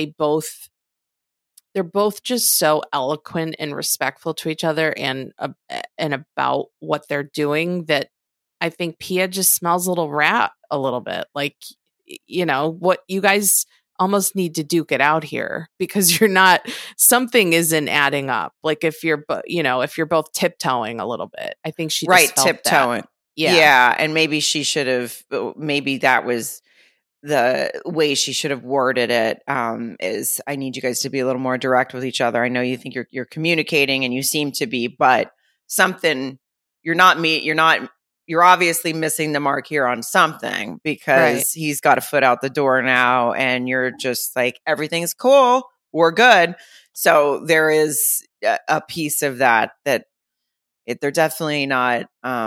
they're both just so eloquent and respectful to each other and about what they're doing, that I think Pia just smells a little rat a little bit. Like, what you guys almost need to duke it out here, because something isn't adding up. Like, if you're both tiptoeing a little bit, I think she just felt tiptoeing. That. Yeah. And maybe that was the way she should have worded it, is I need you guys to be a little more direct with each other. I know you think you're communicating, and you seem to be, but something you're obviously missing the mark here on something, because he's got a foot out the door now, and you're just like, everything's cool, we're good. So there is a piece of that they're definitely not,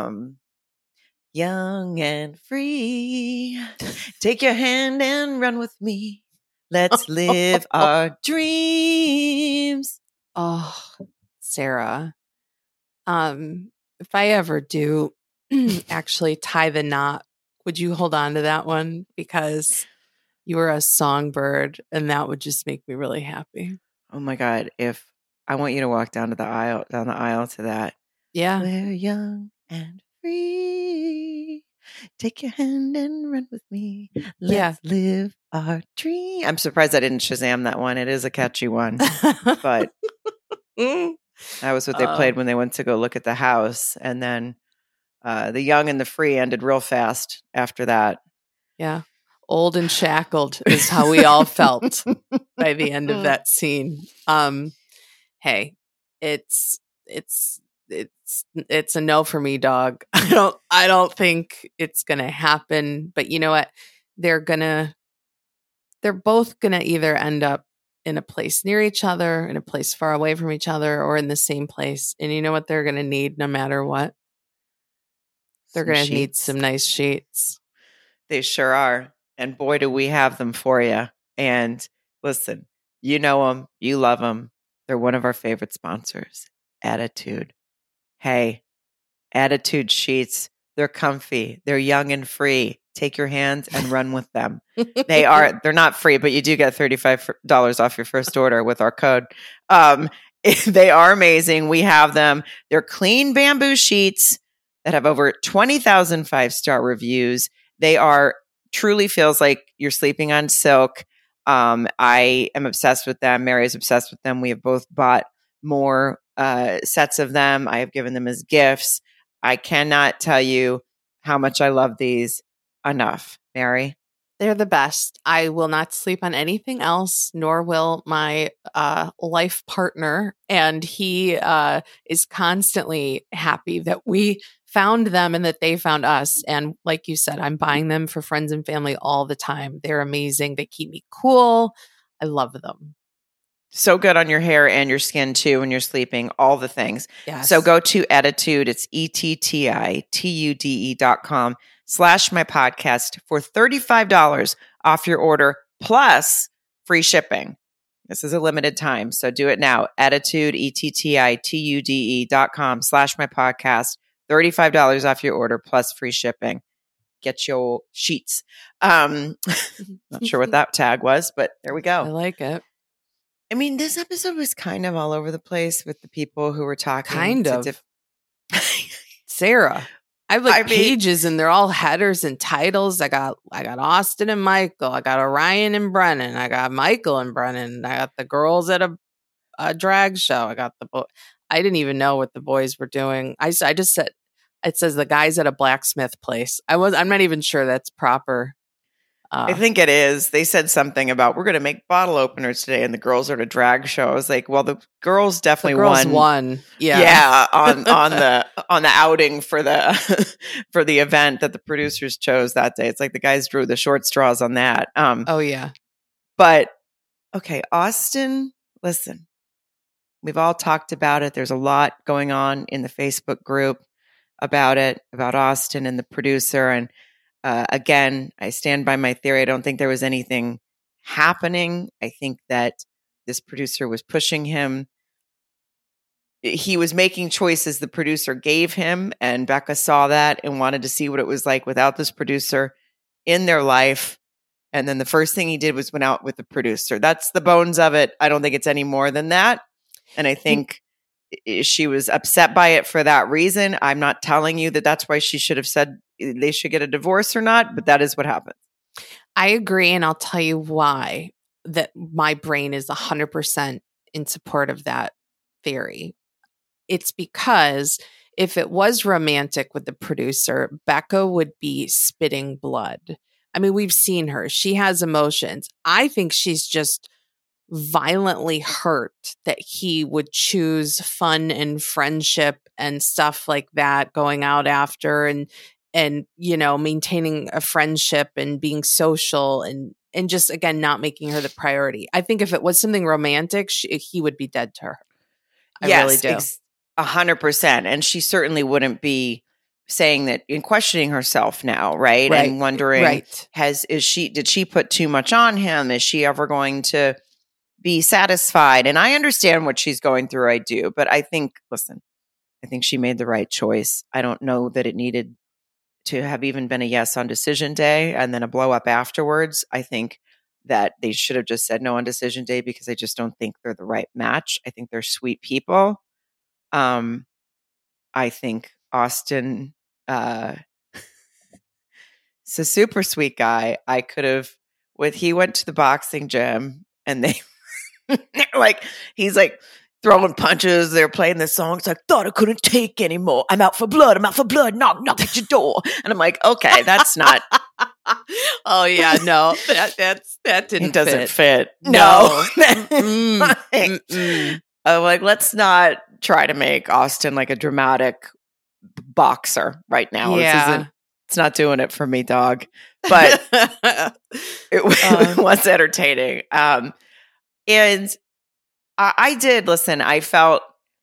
young and free. Take your hand and run with me. Let's live our dreams. Oh, Sarah. If I ever do actually tie the knot, would you hold on to that one? Because you were a songbird, and that would just make me really happy. Oh my God. If I want you to walk down the aisle to that. Yeah. We're young and free. Take your hand and run with me. Let's live our dream. I'm surprised I didn't Shazam that one. It is a catchy one. But that was what they played when they went to go look at the house. And then the young and the free ended real fast after that. Yeah. Old and shackled is how we all felt by the end of that scene. Hey, it's a no for me, dog. I don't think it's gonna happen. But you know what? They're both gonna either end up in a place near each other, in a place far away from each other, or in the same place. And you know what they're gonna need no matter what? They're gonna need some nice sheets. They sure are. And boy, do we have them for you. And listen, you know them, you love them. They're one of our favorite sponsors, Attitude. Hey, Attitude sheets, they're comfy. They're young and free. Take your hands and run with them. They're not free, but you do get $35 off your first order with our code. They are amazing. We have them. They're clean bamboo sheets that have over 20,000 5-star reviews. They are truly feels like you're sleeping on silk. I am obsessed with them. Mary is obsessed with them. We have both bought more sets of them. I have given them as gifts. I cannot tell you how much I love these enough. Mary? They're the best. I will not sleep on anything else, nor will my life partner. And he is constantly happy that we found them and that they found us. And like you said, I'm buying them for friends and family all the time. They're amazing. They keep me cool. I love them. So good on your hair and your skin too when you're sleeping, all the things. Yes. So go to Ettitude, it's ETTITUDE.com/mypodcast for $35 off your order plus free shipping. This is a limited time, so do it now. Ettitude, ETTITUDE.com/mypodcast, $35 off your order plus free shipping. Get your sheets. Not sure what that tag was, but there we go. I like it. I mean, this episode was kind of all over the place with the people who were talking. Kind of. Sarah. I have pages and they're all headers and titles. I got Austin and Michael. I got Orion and Brennan. I got Michael and Brennan. I got the girls at a drag show. I got I didn't even know what the boys were doing. I just said, it says the guys at a blacksmith place. I'm not even sure that's proper. I think it is. They said something about we're going to make bottle openers today, and the girls are at a drag show. I was like, well, the girls definitely won. Yeah, on the outing for the for the event that the producers chose that day. It's like the guys drew the short straws on that. Oh yeah, but okay, Austin. Listen, we've all talked about it. There's a lot going on in the Facebook group about it, about Austin and the producer and. Again, I stand by my theory. I don't think there was anything happening. I think that this producer was pushing him. He was making choices the producer gave him, and Becca saw that and wanted to see what it was like without this producer in their life. And then the first thing he did was went out with the producer. That's the bones of it. I don't think it's any more than that. And I think she was upset by it for that reason. I'm not telling you that that's why she should have said they should get a divorce or not, but that is what happened. I agree. And I'll tell you why that my brain is 100% in support of that theory. It's because if it was romantic with the producer, Becca would be spitting blood. I mean, we've seen her. She has emotions. I think she's just violently hurt that he would choose fun and friendship and stuff like that, going out after and you know, maintaining a friendship and being social and just, again, not making her the priority. I think if it was something romantic, he would be dead to her. I really do. 100%. And she certainly wouldn't be saying that and questioning herself now, right? And wondering, did she put too much on him? Is she ever going to be satisfied? And I understand what she's going through. I do. But I think she made the right choice. I don't know that it needed to have even been a yes on decision day and then a blow up afterwards. I think that they should have just said no on decision day because I just don't think they're the right match. I think they're sweet people. I think Austin is a super sweet guy. I could have, he went to the boxing gym and they he's like throwing punches. They're playing the songs like, thought I couldn't take anymore. I'm out for blood. Knock, knock at your door. And I'm like, okay, that's not. Oh yeah, no, that didn't. It doesn't fit. No. I'm like, let's not try to make Austin like a dramatic boxer right now. Yeah. It's not doing it for me, dog. But it was entertaining. And I did listen. I felt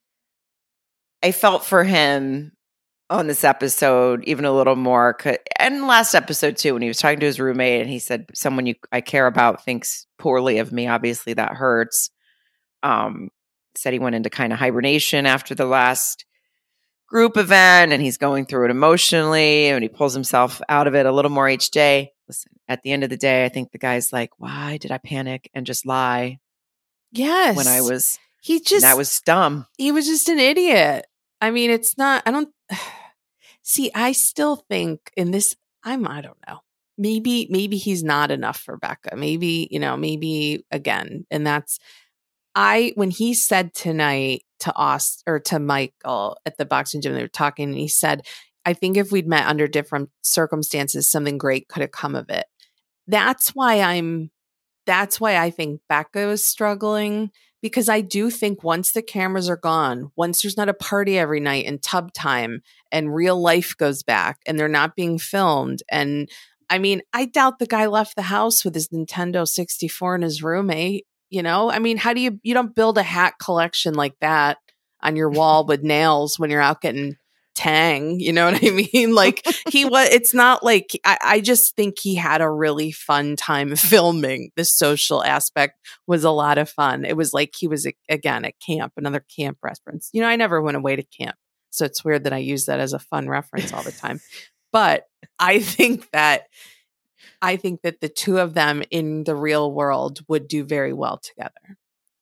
for him on this episode even a little more. And last episode too, when he was talking to his roommate and he said, someone I care about thinks poorly of me. Obviously that hurts. Said he went into kind of hibernation after the last group event and he's going through it emotionally and he pulls himself out of it a little more each day. Listen, at the end of the day, I think the guy's like, why did I panic and just lie? Yes. When I was, that was dumb. He was just an idiot. I mean, it's not, I still think in this, I don't know. Maybe he's not enough for Becca. Maybe again. And that's when he said tonight to us or to Michael at the boxing gym, they were talking and he said, I think if we'd met under different circumstances, something great could have come of it. That's why I think Becca is struggling, because I do think once the cameras are gone, once there's not a party every night and tub time and real life goes back and they're not being filmed. And I mean, I doubt the guy left the house with his Nintendo 64 and his roommate, I mean, how do you don't build a hat collection like that on your wall with nails when you're out getting tang, you know what I mean? Like it's not like, I just think he had a really fun time filming. The social aspect was a lot of fun. It was like he was, again, at camp, another camp reference. I never went away to camp. So it's weird that I use that as a fun reference all the time. But I think that the two of them in the real world would do very well together.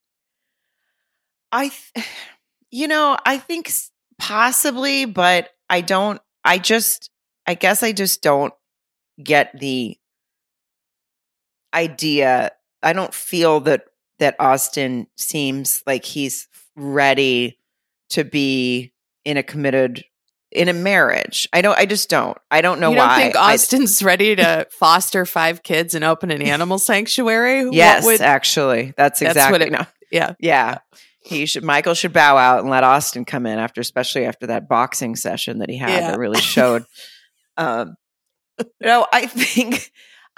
I think possibly, but I guess I just don't get the idea. I don't feel that Austin seems like he's ready to be in a marriage. I just don't. I don't know why. You don't think Austin's ready to foster 5 kids and open an animal sanctuary? Yes, actually. That's exactly what Yeah. Michael should bow out and let Austin come in especially after that boxing session that he had that really showed. I think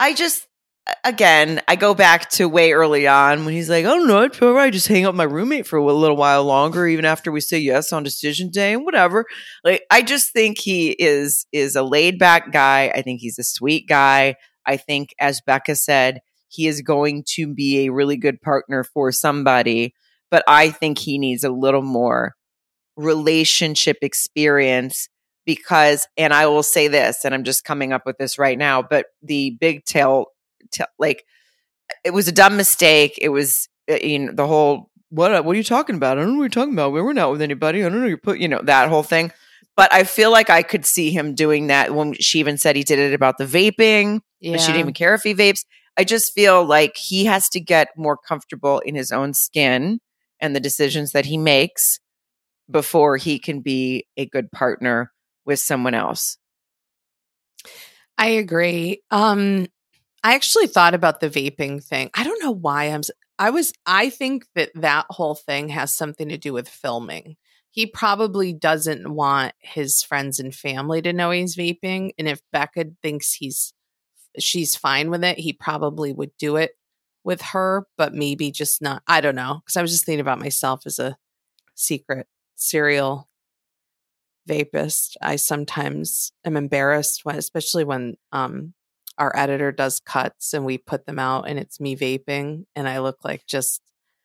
I go back to way early on when he's like, oh no, I'd probably just hang out with my roommate for a little while longer, even after we say yes on decision day and whatever. Like, I just think he is a laid back guy. I think he's a sweet guy. I think, as Becca said, he is going to be a really good partner for somebody. But I think he needs a little more relationship experience because, and I will say this, and I'm just coming up with this right now, but the big tail, like, it was a dumb mistake. It was, the whole, what are you talking about? I don't know what you're talking about. We weren't out with anybody. I don't know, that whole thing. But I feel like I could see him doing that when she even said he did it about the vaping, but she didn't even care if he vapes. I just feel like he has to get more comfortable in his own skin and the decisions that he makes before he can be a good partner with someone else. I agree. I actually thought about the vaping thing. I don't know why I think that whole thing has something to do with filming. He probably doesn't want his friends and family to know he's vaping. And if Becca thinks she's fine with it, he probably would do it with her, but maybe just not. I don't know. Because I was just thinking about myself as a secret serial vapist. I sometimes am embarrassed especially when our editor does cuts and we put them out and it's me vaping and I look like just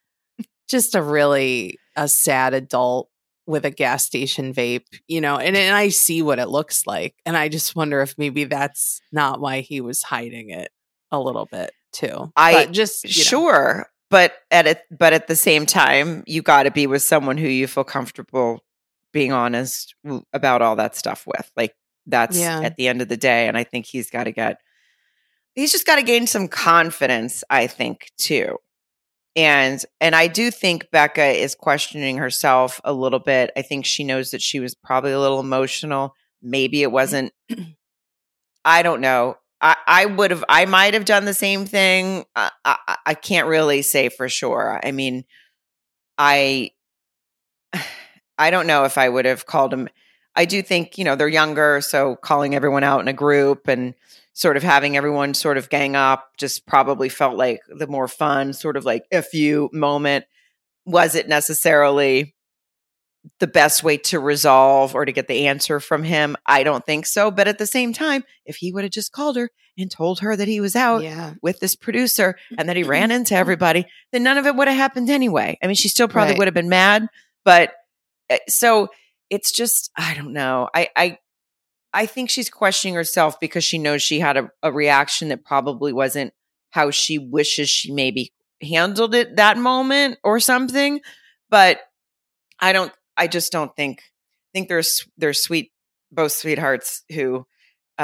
a sad adult with a gas station vape, and I see what it looks like. And I just wonder if maybe that's not why he was hiding it a little bit too. Sure. But at the same time, you got to be with someone who you feel comfortable being honest about all that stuff with. Like, that's at the end of the day. And I think he's just got to gain some confidence, I think, too. And I do think Becca is questioning herself a little bit. I think she knows that she was probably a little emotional. Maybe it wasn't. I don't know. I might have done the same thing. I can't really say for sure. I mean, I don't know if I would have called him. I do think, they're younger. So calling everyone out in a group and sort of having everyone sort of gang up just probably felt like the more fun sort of like F you moment. Was it necessarily the best way to resolve or to get the answer from him? I don't think so. But at the same time, if he would have just called her and told her that he was out with this producer and that he ran into everybody, then none of it would have happened anyway. I mean, she still probably would have been mad, but so it's just, I don't know. I think she's questioning herself because she knows she had a reaction that probably wasn't how she wishes she maybe handled it that moment or something. But I just don't think they're sweet, both sweethearts who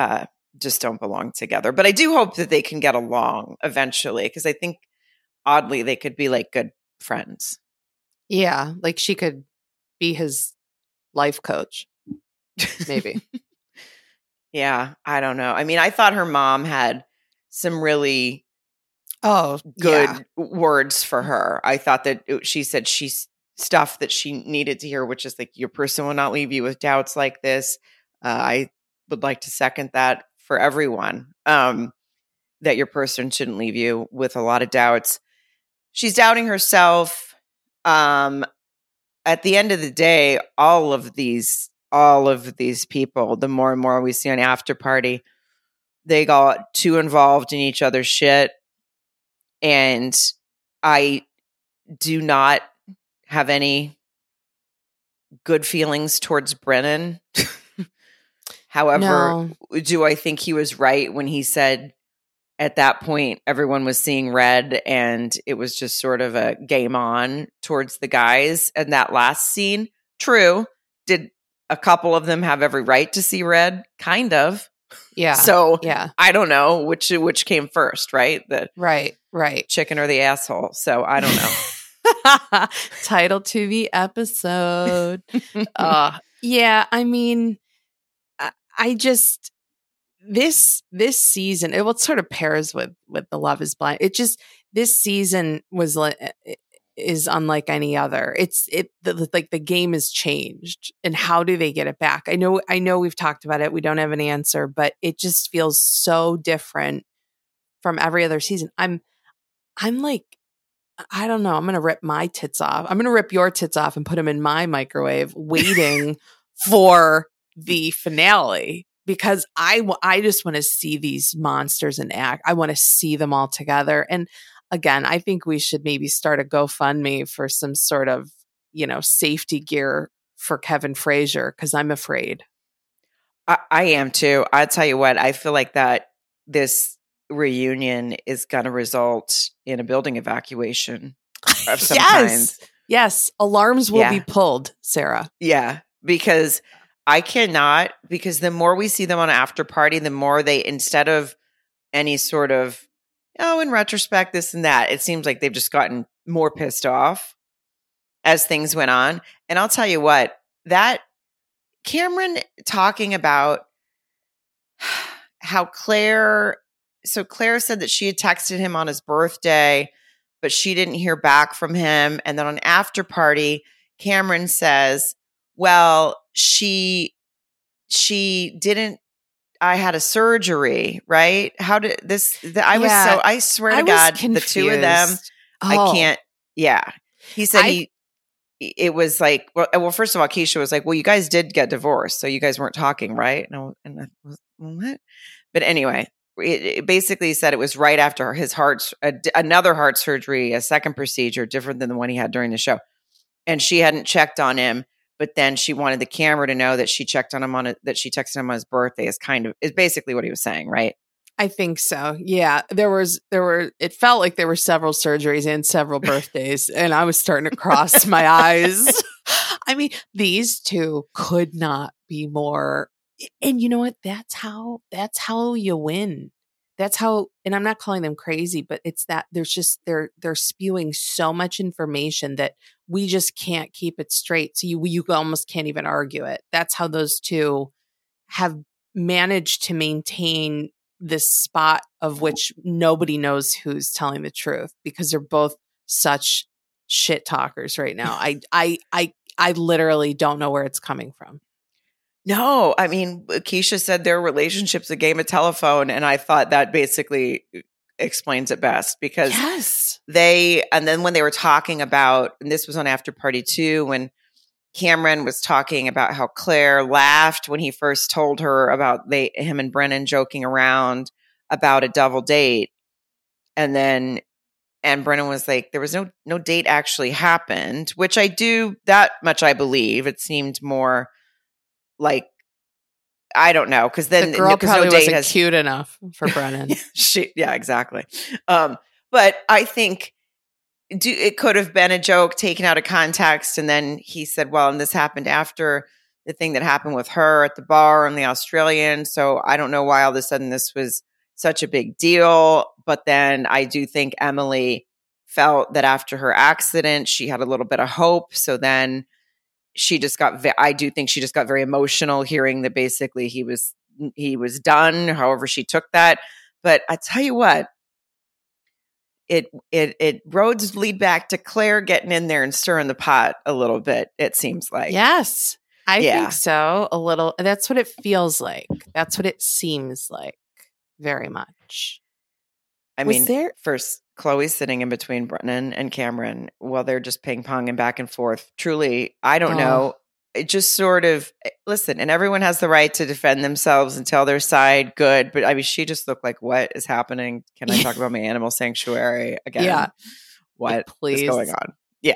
just don't belong together. But I do hope that they can get along eventually, because I think oddly they could be like good friends. Yeah, like she could be his life coach, maybe. Yeah, I don't know. I mean, I thought her mom had some really good yeah. words for her. I thought that she said she's stuff that she needed to hear, which is like, your person will not leave you with doubts like this. I would like to second that for everyone, that your person shouldn't leave you with a lot of doubts. She's doubting herself. At the end of the day, all of these people, the more and more we see on After Party, they got too involved in each other's shit. And I do not have any good feelings towards Brennan. However, do I think he was right when he said at that point everyone was seeing red and it was just sort of a game on towards the guys in that last scene? True. Did a couple of them have every right to see red? Kind of. Yeah. So yeah. I don't know which came first, right? The right chicken or the asshole. So I don't know. Title to the episode. Yeah, I mean, I just this season, it sort of pairs with the Love Is Blind. It just, this season was like, is unlike any other. Like the game has changed, and how do they get it back? I know we've talked about it. We don't have an answer, but it just feels so different from every other season. I'm like, I don't know. I'm going to rip my tits off. I'm going to rip your tits off and put them in my microwave, waiting for the finale, because I just want to see these monsters in act. I want to see them all together. And again, I think we should maybe start a GoFundMe for some sort of, safety gear for Kevin Frazier, because I'm afraid. I am too. I'll tell you what, I feel like that this reunion is going to result in a building evacuation of some kind. Yes. Alarms will be pulled, Sarah. Yeah, because I cannot, because the more we see them on After Party, the more they, instead of any sort of, in retrospect, this and that, it seems like they've just gotten more pissed off as things went on. And I'll tell you what, that Cameron talking about how Claire said that she had texted him on his birthday, but she didn't hear back from him. And then on After Party, Cameron says, well, she didn't, I had a surgery, right? How did this, I swear to God, confused. The two of them, I can't, He said it was like, well, first of all, Keisha was like, well, you guys did get divorced, so you guys weren't talking, right? And I was, what? But anyway, it basically said it was right after his another heart surgery, a second procedure, different than the one he had during the show. And she hadn't checked on him, but then she wanted the camera to know that she checked on him that she texted him on his birthday is basically what he was saying, right? I think so. Yeah. It felt like there were several surgeries and several birthdays, and I was starting to cross my eyes. I mean, these two could not be more. And you know what? That's how you win. That's how, and I'm not calling them crazy, but it's that they're spewing so much information that we just can't keep it straight. So you almost can't even argue it. That's how those two have managed to maintain this spot of which nobody knows who's telling the truth, because they're both such shit talkers right now. I literally don't know where it's coming from. No, I mean, Keisha said their relationship's a game of telephone, and I thought that basically explains it best, because and then when they were talking about, and this was on After Party 2, when Cameron was talking about how Claire laughed when he first told her about him and Brennan joking around about a double date. And Brennan was like, there was no date actually happened, which that much I believe. It seemed more like, I don't know, because then the girl probably wasn't cute enough for Brennan. Exactly. But I think it could have been a joke taken out of context, and then he said, well, and this happened after the thing that happened with her at the bar and the Australian. So I don't know why all of a sudden this was such a big deal. But then I do think Emily felt that after her accident, she had a little bit of hope. So then she just got, I do think she just got very emotional hearing that basically he was done, however she took that. But I tell you what, it roads lead back to Claire getting in there and stirring the pot a little bit, it seems like. Yes, I think so. A little. That's what it feels like. That's what it seems like. Very much. I mean, first, Chloe's sitting in between Brennan and Cameron while they're just ping-ponging back and forth. Truly, I don't know. It just sort of, listen, and everyone has the right to defend themselves and tell their side. Good. But I mean, she just looked like, what is happening? Can I talk about my animal sanctuary again? Yeah. What is going on? Yeah.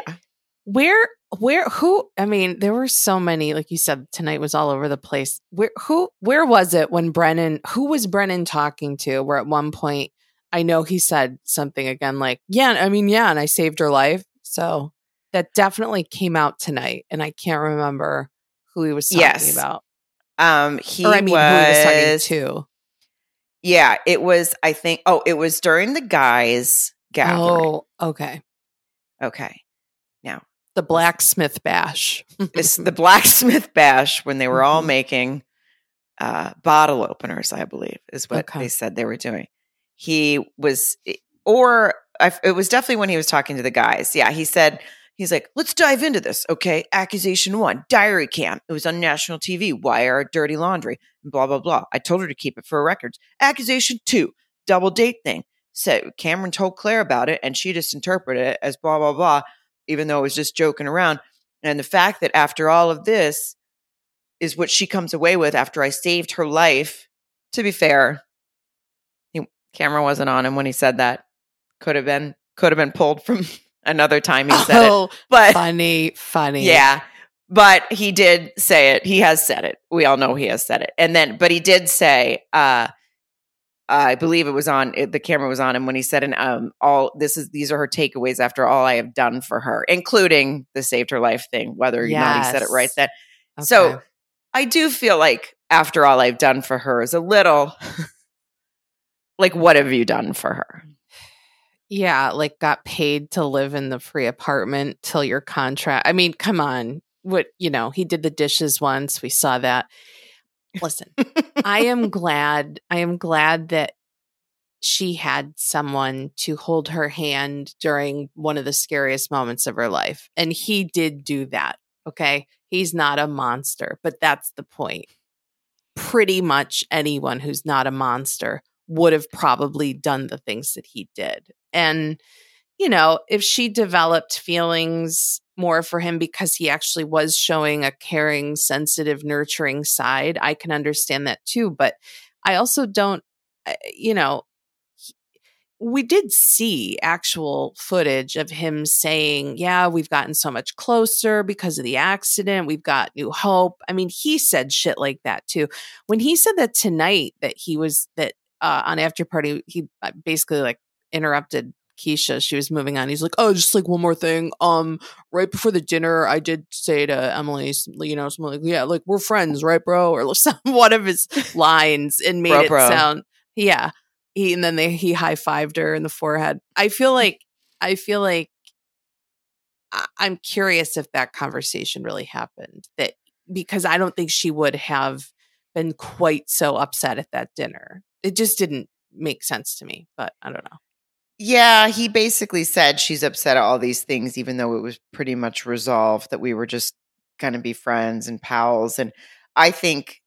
Who, I mean, there were so many, like you said, tonight was all over the place. Where was it when who was Brennan talking to? Where at one point, I know he said something again, like, and I saved her life. So that definitely came out tonight. And I can't remember who he was talking about. Who he was talking to. Yeah, it was, I think, it was during the guys' gathering. Oh, okay. Okay. Now, the blacksmith bash. It's the blacksmith bash when they were all making bottle openers, I believe, is what they said they were doing. He was, it was definitely when he was talking to the guys. Yeah, he's like, let's dive into this. Okay. Accusation 1, diary cam. It was on national TV. Why our dirty laundry? And blah, blah, blah. I told her to keep it for her records. Accusation 2, double date thing. So Cameron told Claire about it and she just interpreted it as blah, blah, blah, even though it was just joking around. And the fact that after all of this is what she comes away with after I saved her life, to be fair, Cameron wasn't on him when he said that. Could have been pulled from another time he said it. But funny. Yeah. But he did say it. He has said it. We all know he has said it. But he did say, I believe it was on, the camera was on him when he said, these are her takeaways after all I have done for her, including the saved her life thing, whether or not he said it right then. Okay. So I do feel like after all I've done for her is a little like, what have you done for her? Yeah, like got paid to live in the free apartment till your contract. I mean, come on. He did the dishes once. We saw that. Listen, I am glad that she had someone to hold her hand during one of the scariest moments of her life. And he did do that. Okay. He's not a monster, but that's the point. Pretty much anyone who's not a monster would have probably done the things that he did. And, if she developed feelings more for him because he actually was showing a caring, sensitive, nurturing side, I can understand that too. But I also don't, we did see actual footage of him saying, yeah, we've gotten so much closer because of the accident. We've got new hope. I mean, he said shit like that too. When he said that tonight that on After Party, he basically like interrupted Keisha. She was moving on. He's like, oh, just like one more thing. Right before the dinner, I did say to Emily, something like, yeah, like we're friends, right, bro? Or some one of his lines and made it sound, yeah. And then he high-fived her in the forehead. I feel like I'm curious if that conversation really happened. Because I don't think she would have been quite so upset at that dinner. It just didn't make sense to me, but I don't know. Yeah, he basically said she's upset at all these things, even though it was pretty much resolved that we were just going to be friends and pals. And I think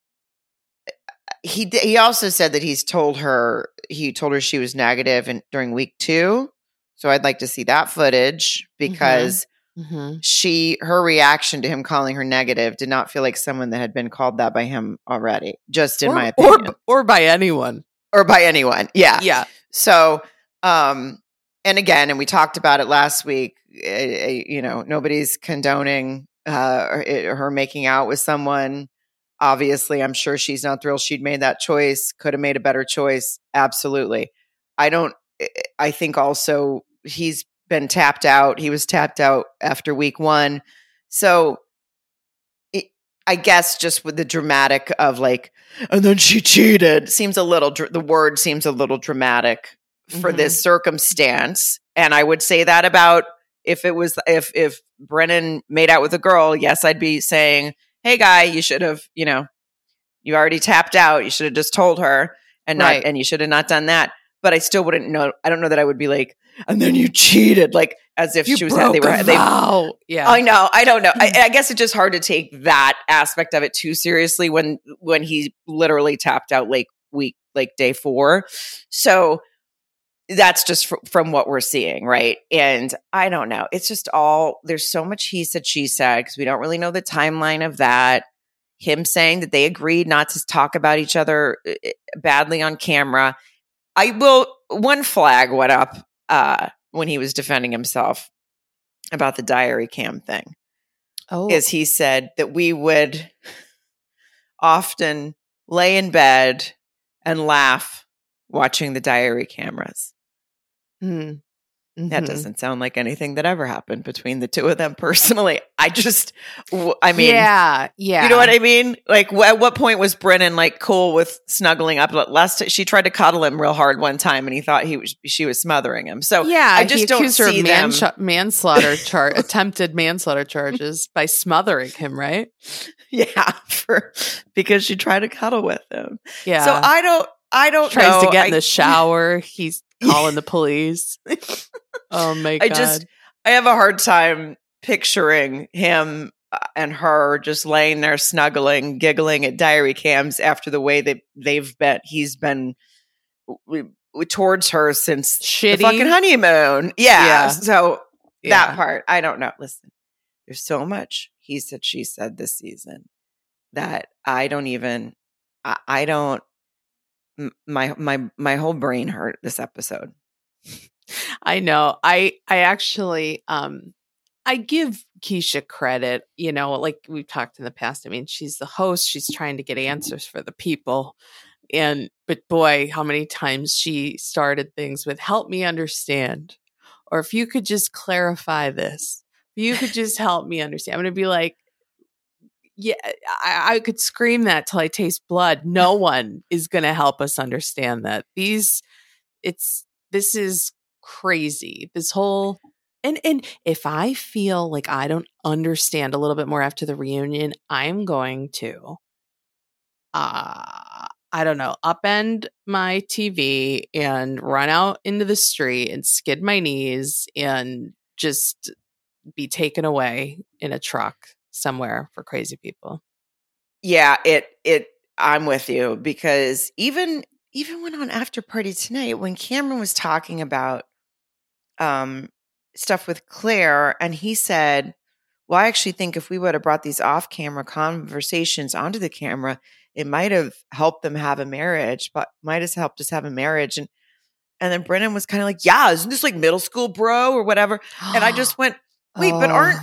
he also said that he told her she was negative during week 2. So I'd like to see that footage because her reaction to him calling her negative did not feel like someone that had been called that by him already, just in my opinion. Or by anyone. Or by anyone. Yeah. Yeah. So, and we talked about it last week, nobody's condoning her making out with someone. Obviously, I'm sure she's not thrilled she'd made that choice, could have made a better choice. Absolutely. I think also he's been tapped out. He was tapped out after week 1. So I guess just with the dramatic of like, and then she cheated seems a little, the word seems a little dramatic for this circumstance. And I would say that about if Brennan made out with a girl, yes, I'd be saying, hey guy, you should have, you already tapped out. You should have just told her and you should have not done that. But I still wouldn't know. I don't know that I would be like, and then you cheated, like as if she was broke a vow. Yeah, I know. I don't know. I guess it's just hard to take that aspect of it too seriously when he literally tapped out like day 4. So that's just from what we're seeing, right? And I don't know. It's just there's so much he said, she said, because we don't really know the timeline of that. Him saying that they agreed not to talk about each other badly on camera. One flag went up when he was defending himself about the diary cam thing. Is he said that we would often lay in bed and laugh watching the diary cameras. That doesn't sound like anything that ever happened between the two of them personally. I mean, yeah. You know what I mean? Like, at what point was Brennan like cool with snuggling up? She tried to cuddle him real hard one time, and he thought she was smothering him. So yeah, I just don't see them attempted manslaughter charges by smothering him, right? Yeah, because she tried to cuddle with him. Yeah. So I don't tries know. To get in the shower. He's calling the police. Oh my God. I have a hard time picturing him and her just laying there snuggling, giggling at diary cams after the way he's been towards her since the fucking honeymoon. Yeah. So that part, I don't know. Listen, there's so much he said, she said this season that I don't even, my whole brain hurt this episode. I know. I actually, I give Keisha credit, like we've talked in the past. I mean, she's the host. She's trying to get answers for the people. But boy, how many times she started things with, help me understand. Or if you could just clarify this, if you could just help me understand. I'm going to be like, yeah, I could scream that till I taste blood. No one is going to help us understand that. This is crazy. This whole, and if I feel like I don't understand a little bit more after the reunion, I'm going to, I don't know, upend my TV and run out into the street and skid my knees and just be taken away in a truck somewhere for crazy people. Yeah, I'm with you, because even when on After Party Tonight, when Cameron was talking about stuff with Claire, and he said, well, I actually think if we would have brought these off-camera conversations onto the camera, it might have helped them have a marriage, but might have helped us have a marriage. And then Brennan was kind of like, yeah, isn't this like middle school, bro, or whatever? And I just went, wait, but aren't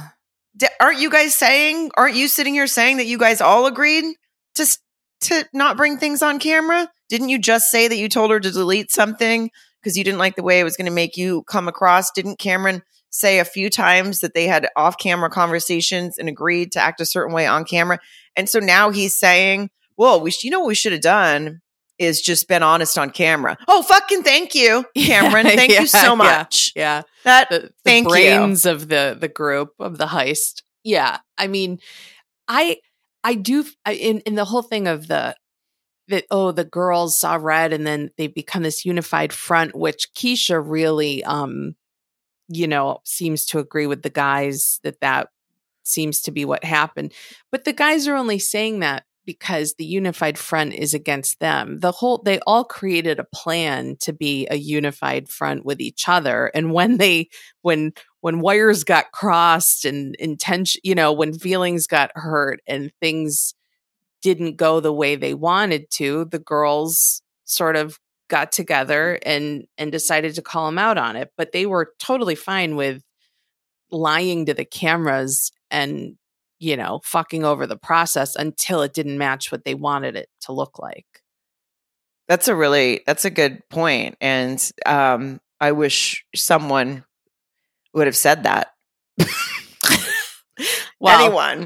you sitting here saying that you guys all agreed to not bring things on camera? Didn't you just say that you told her to delete something because you didn't like the way it was going to make you come across? Didn't Cameron say a few times that they had off-camera conversations and agreed to act a certain way on camera? And so now he's saying, well, what we should have done is just been honest on camera. Oh, fucking thank you, Cameron. Thank you so much. Yeah. The brains of the group, of the heist. Yeah. I mean, I do, in the whole thing of the girls saw red and then they become this unified front, which Keisha really, seems to agree with the guys that seems to be what happened. But the guys are only saying that because the unified front is against them. They all created a plan to be a unified front with each other. And when wires got crossed and intention, when feelings got hurt and things didn't go the way they wanted to, the girls sort of got together and decided to call him out on it. But they were totally fine with lying to the cameras and, fucking over the process until it didn't match what they wanted it to look like. That's a good point. And I wish someone would have said that. Well, anyone.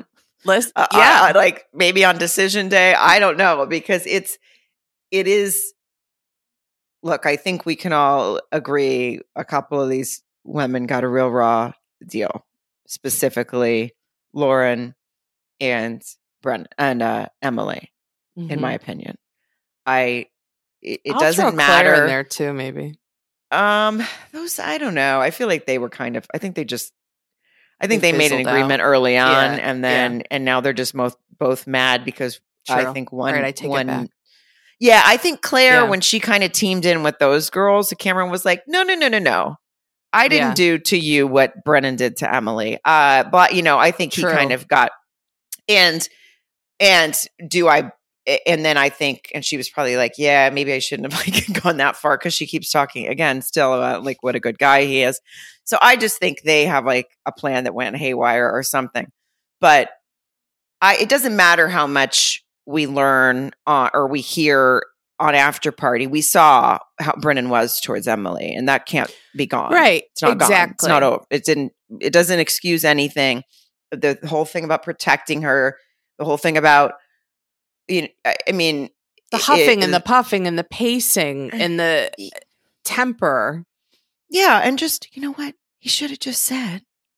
Like maybe on decision day. I don't know, because it is. Look, I think we can all agree a couple of these women got a real raw deal, specifically Lauren and Brennan and Emily, in my opinion. It I'll doesn't throw matter. Claire in there too, maybe. Those, I don't know. I feel like they were kind of, I think they made an agreement early on, and now they're just both mad because I think one. Right, I take it back. Yeah, I think Claire, when she kind of teamed in with those girls, Cameron was like, no. I didn't do to you what Brennan did to Emily. But, I think he kind of got, and do I, and then I think, and she was probably like, yeah, maybe I shouldn't have gone that far, because she keeps talking again still about what a good guy he is. So I just think they have a plan that went haywire or something. But it doesn't matter how much we learn or we hear on After Party. We saw how Brennan was towards Emily, and that can't be gone. Right. It's not gone. It's not over. It doesn't excuse anything. The whole thing about protecting her, the whole thing about, the huffing and the puffing and the pacing and the temper. Yeah. And just, you know what? He should have just said,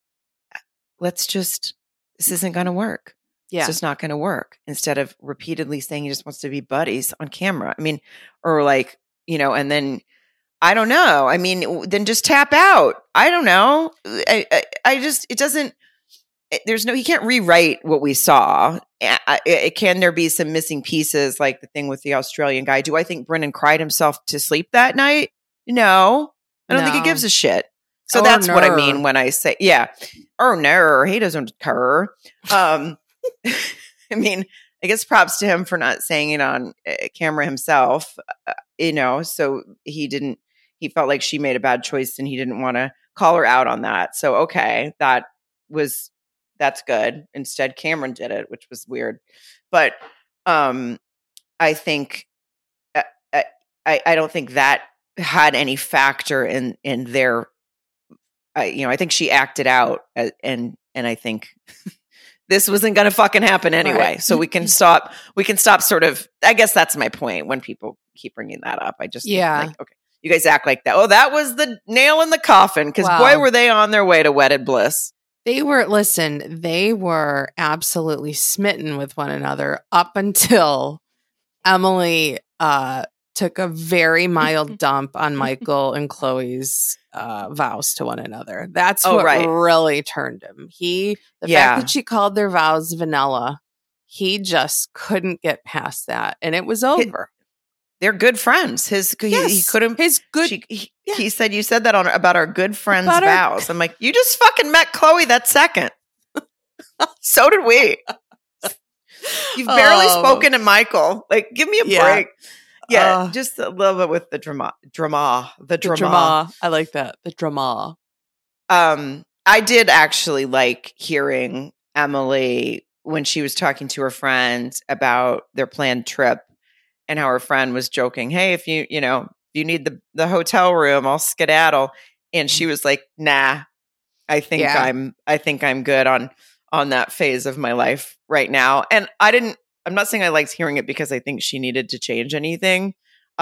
this isn't going to work. Yeah. It's just not going to work, instead of repeatedly saying he just wants to be buddies on camera. And then, I don't know. Then just tap out. I don't know. It doesn't, he can't rewrite what we saw. Can there be some missing pieces, like the thing with the Australian guy? Do I think Brennan cried himself to sleep that night? No, I don't think he gives a shit. So that's what I mean when I say, no, he doesn't care. I guess props to him for not saying it on camera himself, so he felt like she made a bad choice and he didn't want to call her out on that. So, okay, that's good. Instead, Cameron did it, which was weird. But I think, I don't think that had any factor in their, I think she acted out, and I think this wasn't going to fucking happen anyway. Right. So we can stop sort of, I guess that's my point when people keep bringing that up. I just, okay, you guys act like that. Oh, that was the nail in the coffin. Cause boy, were they on their way to wedded bliss. They were absolutely smitten with one another up until Emily, took a very mild dump on Michael and Chloe's vows to one another. That's what really turned him. The fact that she called their vows vanilla, he just couldn't get past that, and it was over. They're good friends. He couldn't. He said, "You said that about our good friends' vows." I'm like, you just fucking met Chloe that second. So did we. You've barely spoken to Michael. Give me a break. Yeah, just a little bit with the drama. I like that. The drama. I did actually like hearing Emily when she was talking to her friend about their planned trip, and how her friend was joking, "Hey, if you need the hotel room, I'll skedaddle." And she was like, "Nah, I think I'm good on that phase of my life right now." And I'm not saying I liked hearing it because I think she needed to change anything.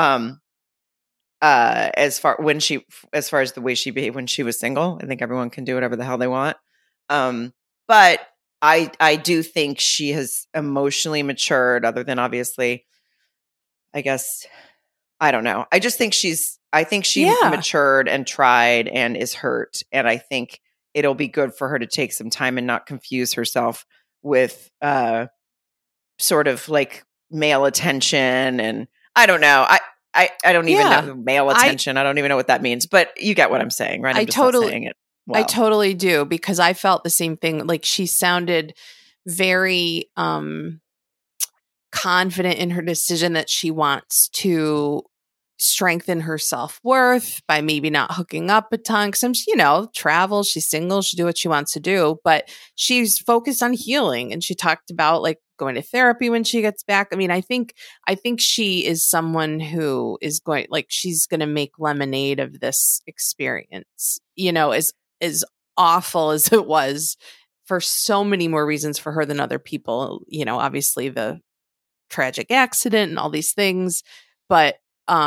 As far as the way she behaved when she was single, I think everyone can do whatever the hell they want. But I do think she has emotionally matured, other than obviously, I guess, I don't know. I just think she matured and tried and is hurt. And I think it'll be good for her to take some time and not confuse herself with, sort of male attention. And I don't know. I don't even know male attention. I don't even know what that means, but you get what I'm saying, right? I'm just not saying it well. I totally do, because I felt the same thing. She sounded very confident in her decision that she wants to strengthen her self-worth by maybe not hooking up a ton. Because travel, she's single, she do what she wants to do, but she's focused on healing. And she talked about going to therapy when she gets back. I think she is someone who is she's going to make lemonade of this experience, as awful as it was for so many more reasons for her than other people. You know, obviously the tragic accident and all these things, but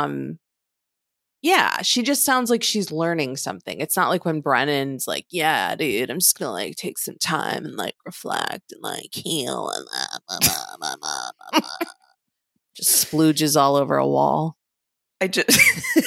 yeah, she just sounds like she's learning something. It's not like when Brennan's like, yeah, dude, I'm just gonna like take some time and like reflect and like heal and just splooges all over a wall. I just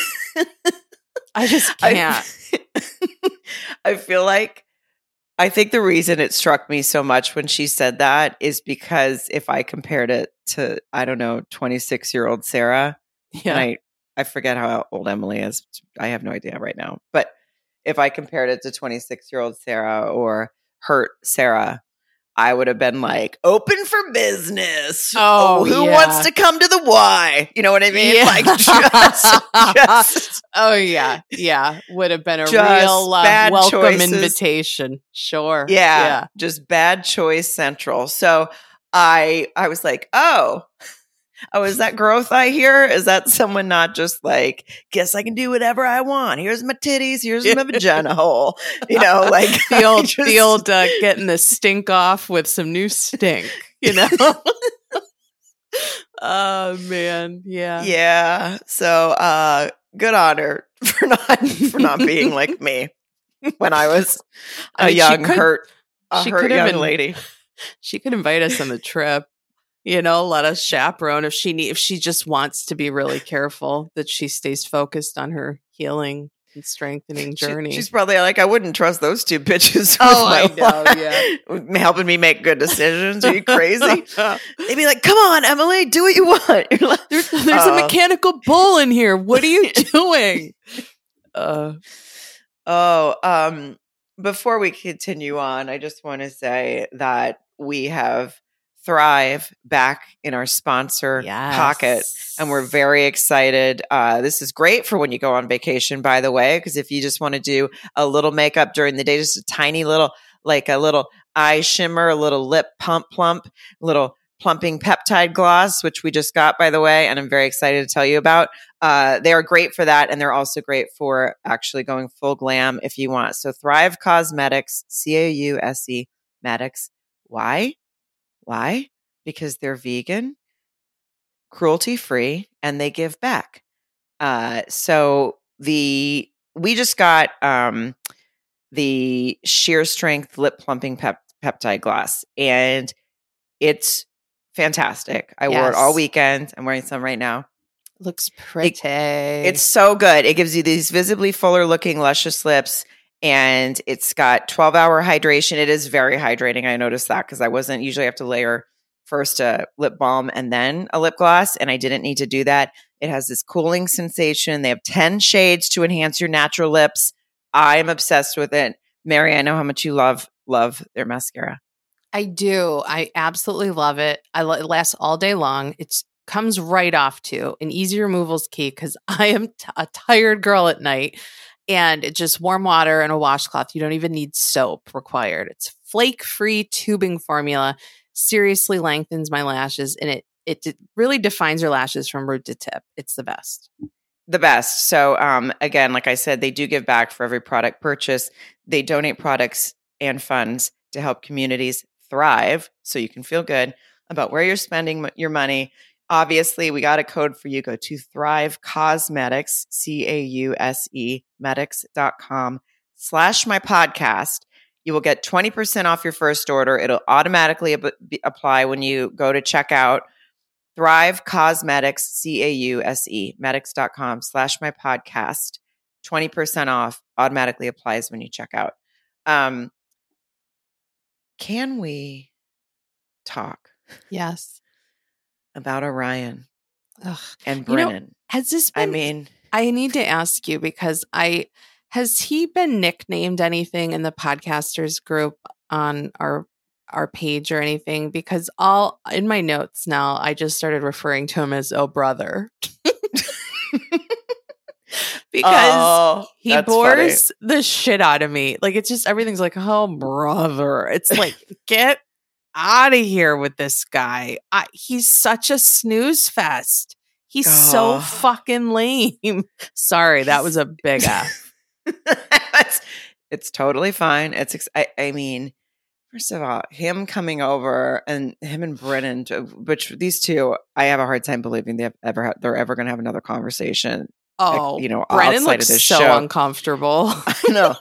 can't. I feel like, I think the reason it struck me so much when she said that is because if I compared it to, I don't know, 26-year-old Sarah, and I forget how old Emily is. I have no idea right now. But if I compared it to 26-year-old Sarah or hurt Sarah, I would have been like, open for business. Oh, who wants to come to the Y? You know what I mean? Yeah. Like just oh yeah. Yeah. Would have been a real welcome choices. Invitation. Sure. Yeah. Just bad choice central. So I was like, oh, is that growth I hear? Is that someone not just like, guess I can do whatever I want. Here's my titties. Here's my vagina hole. You know, like the old getting the stink off with some new stink, you know? Oh man. Yeah. Yeah. So, good on her for not being like me when I was a young young lady. She could invite us on the trip. You know, let us chaperone if she just wants to be really careful that she stays focused on her healing and strengthening journey. She's probably like, I wouldn't trust those two bitches. Helping me make good decisions. Are you crazy? They'd be like, come on, Emily, do what you want. Like, there's a mechanical bull in here. What are you doing? Before we continue on, I just want to say that we have Thrive back in our sponsor pocket, and we're very excited. This is great for when you go on vacation, by the way, because if you just want to do a little makeup during the day, just a tiny little, like a little eye shimmer, a little lip plump, little plumping peptide gloss, which we just got, by the way, and I'm very excited to tell you about. They are great for that, and they're also great for actually going full glam if you want. So Thrive Cosmetics, CAUSE Medics. Why? Because they're vegan, cruelty-free, and they give back. So we just got the Sheer Strength Lip Plumping Peptide Gloss, and it's fantastic. I wore it all weekend. I'm wearing some right now. Looks pretty. It's so good. It gives you these visibly fuller looking luscious lips. And it's got 12-hour hydration. It is very hydrating. I noticed that because I wasn't usually have to layer first a lip balm and then a lip gloss, and I didn't need to do that. It has this cooling sensation. They have 10 shades to enhance your natural lips. I'm obsessed with it. Mary, I know how much you love their mascara. I do. I absolutely love it. It lasts all day long. It comes right off too. An easy removal is key because I am a tired girl at night. And it's just warm water and a washcloth. You don't even need soap required. It's flake-free tubing formula. Seriously lengthens my lashes, and it really defines your lashes from root to tip. It's the best. The best. So again, like I said, they do give back for every product purchase. They donate products and funds to help communities thrive so you can feel good about where you're spending your money. Obviously, we got a code for you. Go to Thrive Cosmetics, CAUSE medics.com/mypodcast. You will get 20% off your first order. It'll automatically apply when you go to checkout. Thrive Cosmetics, CAUSE medics.com/mypodcast. 20% off automatically applies when you check out. Can we talk? Yes. About Orion and Brennan. Has this been, I need to ask you because has he been nicknamed anything in the podcasters group on our page or anything? Because in my notes now, I just started referring to him as "Oh brother," because he bores the shit out of me. Like it's just everything's like, "Oh brother," it's like get out of here with this guy. He's such a snooze fest. He's so fucking lame. Sorry, that was a big F. It's totally fine. I mean, First of all, him coming over and him and Brennan, which these two, I have a hard time believing they're ever going to have another conversation. Oh, outside Brennan of looks this so show. uncomfortable. I know.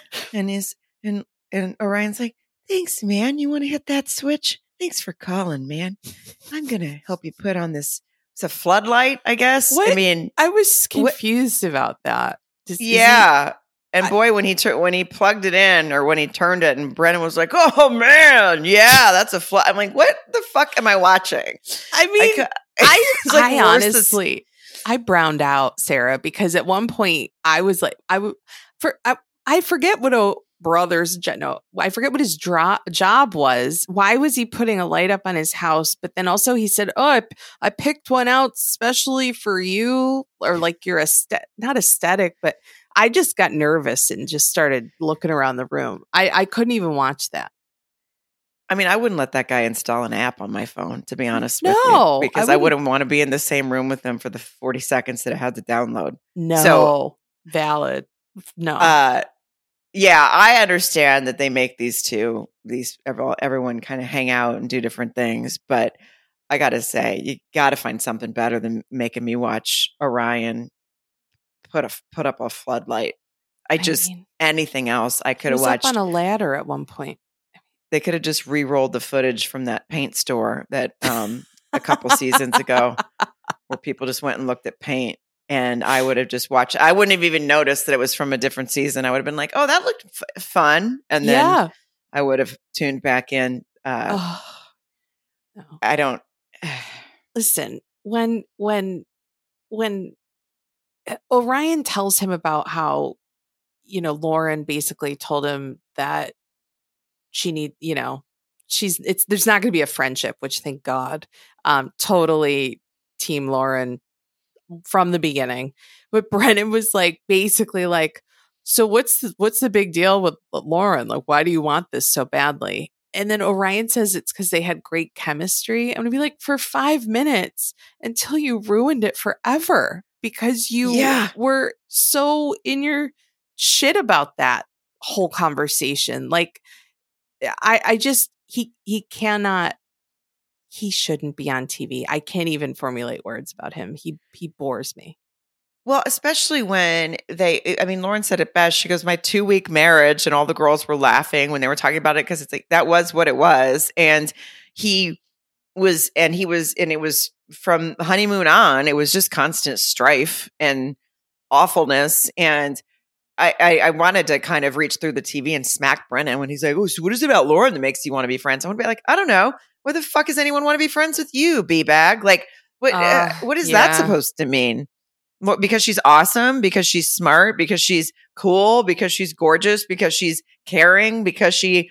And Orion's like, thanks, man. You want to hit that switch? Thanks for calling, man. I'm going to help you put on this. It's a floodlight, I guess. What? I mean, I was confused about that. And boy, when he plugged it in or when he turned it, and Brennan was like, "Oh man, yeah, that's a flood." I'm like, "What the fuck am I watching?" I mean, I honestly, I browned out, Sarah, because at one point I was like, I forget what I forget what his job was. Why was he putting a light up on his house? But then also he said, "Oh, I picked one out specially for you," or like you're not aesthetic, but I just got nervous and just started looking around the room. I couldn't even watch that. I mean, I wouldn't let that guy install an app on my phone, to be honest with you, because I wouldn't want to be in the same room with him for the 40 seconds that it had to download. No, valid. No. Yeah, I understand that they make everyone kind of hang out and do different things, but I got to say, you got to find something better than making me watch Orion put up a floodlight. Anything else I could have watched. Up on a ladder at one point. They could have just re-rolled the footage from that paint store that a couple seasons ago, where people just went and looked at paint. And I would have just watched. I wouldn't have even noticed that it was from a different season. I would have been like, "Oh, that looked fun," and then I would have tuned back in. No. I don't listen when Orion tells him about how Lauren basically told him that there's not going to be a friendship, which thank God, totally team Lauren from the beginning. But Brennan was like, basically like, so what's the big deal with Lauren? Like, why do you want this so badly? And then Orion says it's because they had great chemistry. I'm going to be like, for 5 minutes until you ruined it forever because you were so in your shit about that whole conversation. Like, I just, he cannot, he shouldn't be on TV. I can't even formulate words about him. He bores me. Well, especially when Lauren said it best. She goes, "My 2-week marriage," and all the girls were laughing when they were talking about it because it's like, that was what it was. And it was from the honeymoon on, it was just constant strife and awfulness. And I wanted to kind of reach through the TV and smack Brennan when he's like, "Oh, so what is it about Lauren that makes you want to be friends?" I want to be like, I don't know. Why the fuck does anyone want to be friends with you, B-bag? Like, what is that supposed to mean? What, because she's awesome, because she's smart, because she's cool, because she's gorgeous, because she's caring, because she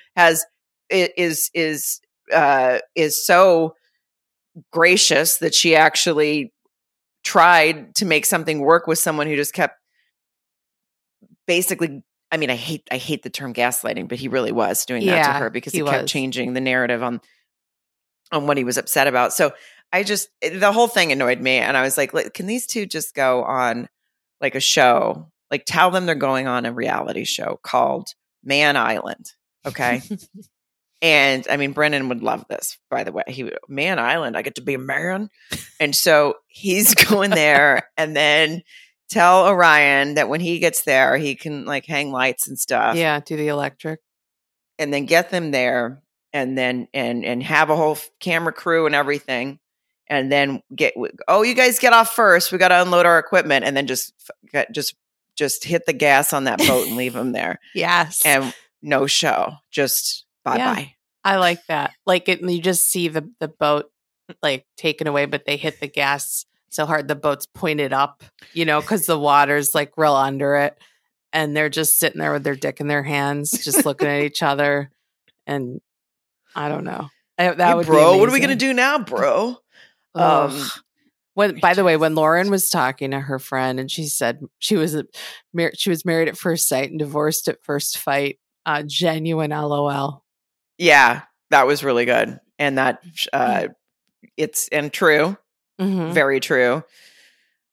is so gracious that she actually tried to make something work with someone who just kept basically. I mean, I hate the term gaslighting, but he really was doing that to her because he kept changing the narrative on what he was upset about. So the whole thing annoyed me. And I was like, can these two just go on like a show? Like, tell them they're going on a reality show called Man Island. Okay. And I mean, Brennan would love this, by the way. Man Island, I get to be a man. And so he's going there and then tell Orion that when he gets there, he can like hang lights and stuff. Yeah. Do the electric. And then get them there and then, and have a whole camera crew and everything. And then you guys get off first. We got to unload our equipment, and then just hit the gas on that boat and leave them there. Yes, and no show. Just bye bye. I like that. Like you just see the boat like taken away, but they hit the gas so hard the boat's pointed up, because the water's like real under it, and they're just sitting there with their dick in their hands, just looking at each other. And I don't know. That would be amazing. What are we gonna do now, bro? By the way, when Lauren was talking to her friend and she said she was married at first sight and divorced at first fight, genuine LOL. Yeah, that was really good. And that it's true. Mm-hmm. Very true.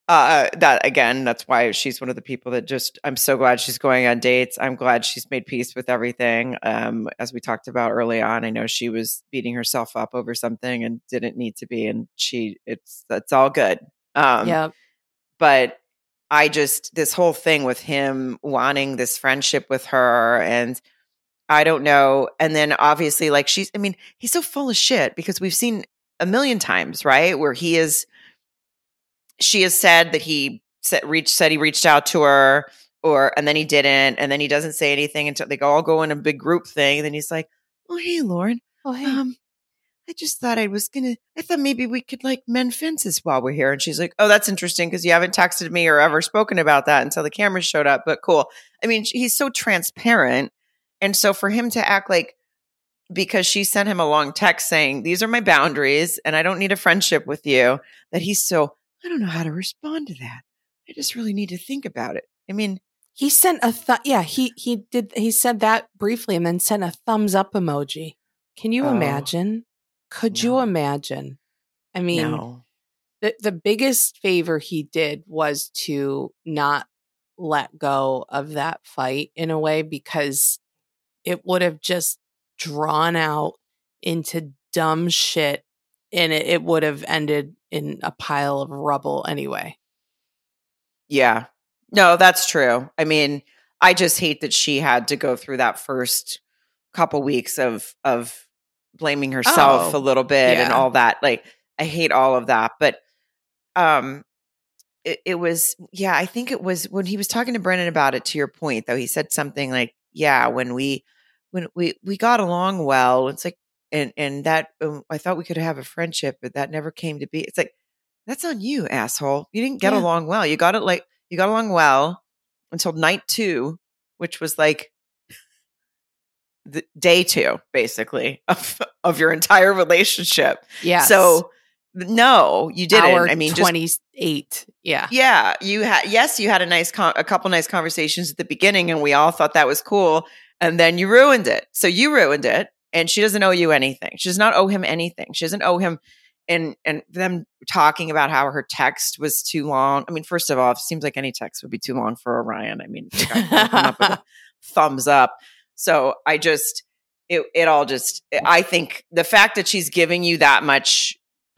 That again, that's why she's one of the people that I'm so glad she's going on dates. I'm glad she's made peace with everything. As we talked about early on, I know she was beating herself up over something and didn't need to be, and that's all good. Yeah. But this whole thing with him wanting this friendship with her, and I don't know. And then obviously, like he's so full of shit because we've seen a million times, right? Where she has said that he said he reached out to her, and then he didn't, and then he doesn't say anything until they all go in a big group thing. And then he's like, "Oh, hey, Lauren. Oh, hey. I just thought I thought maybe we could like mend fences while we're here." And she's like, "Oh, that's interesting because you haven't texted me or ever spoken about that until the cameras showed up. But cool." I mean, he's so transparent. And so for him to act like, because she sent him a long text saying, "These are my boundaries and I don't need a friendship with you," that he's so, I don't know how to respond to that. I just really need to think about it. I mean, he sent he did. He said that briefly and then sent a thumbs up emoji. Can you imagine? Could you imagine? I mean, no. The biggest favor he did was to not let go of that fight in a way, because it would have just drawn out into dumb shit, and it would have ended in a pile of rubble anyway. Yeah. No, that's true. I mean, I just hate that she had to go through that first couple weeks of blaming herself a little bit and all that. Like, I hate all of that. But it was, I think it was when he was talking to Brennan about it, to your point, though, he said something like, when we got along well, it's like, and that I thought we could have a friendship, but that never came to be. It's like, that's on you, asshole. You didn't get along well. You got along well until night 2, which was like the day 2, basically, of your entire relationship. Yeah. So no, you didn't. Hour I mean, 28. Yeah. Yeah. You had a couple nice conversations at the beginning, and we all thought that was cool. And then you ruined it. So you ruined it, and she doesn't owe you anything. She does not owe him anything. She doesn't owe him. And them talking about how her text was too long. I mean, first of all, it seems like any text would be too long for Orion. I mean, the guy can come up with a thumbs up. So I think the fact that she's giving you that much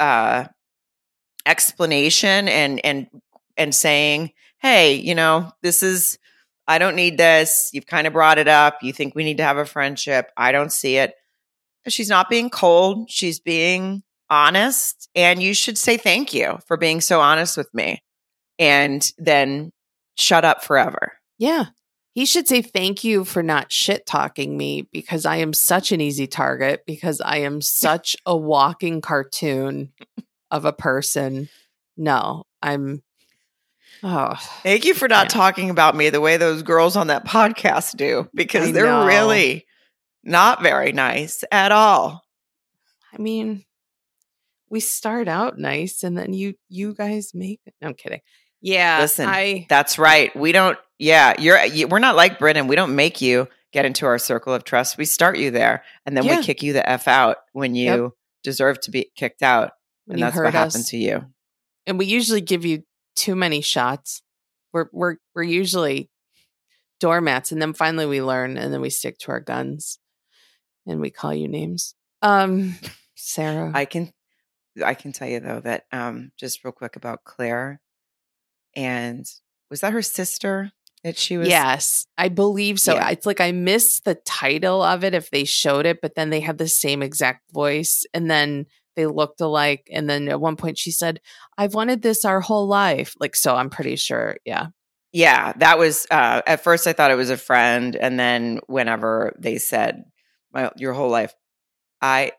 explanation and saying, "Hey, I don't need this. You've kind of brought it up. You think we need to have a friendship. I don't see it." She's not being cold. She's being honest. And you should say thank you for being so honest with me. And then shut up forever. Yeah. He should say thank you for not shit talking me, because I am such an easy target, because I am such a walking cartoon of a person. No, I'm. Oh, thank you for not talking about me the way those girls on that podcast do, because they're really not very nice at all. I mean, we start out nice, and then you guys make it. No, I'm kidding. Yeah, listen, that's right. We don't. Yeah, we're not like Brennan. We don't make you get into our circle of trust. We start you there, and then we kick you the F out when you deserve to be kicked out. And that's what happened to you. And we usually give you too many shots. We're usually doormats, and then finally we learn, and then we stick to our guns, and we call you names. Sarah, I can tell you though that just real quick about Claire. And was that her sister that she was? Yes, I believe so. Yeah. It's like I missed the title of it if they showed it, but then they had the same exact voice, and then they looked alike. And then at one point she said, "I've wanted this our whole life." Like, so I'm pretty sure. Yeah. Yeah. That was, at first I thought it was a friend. And then whenever they said your whole life, that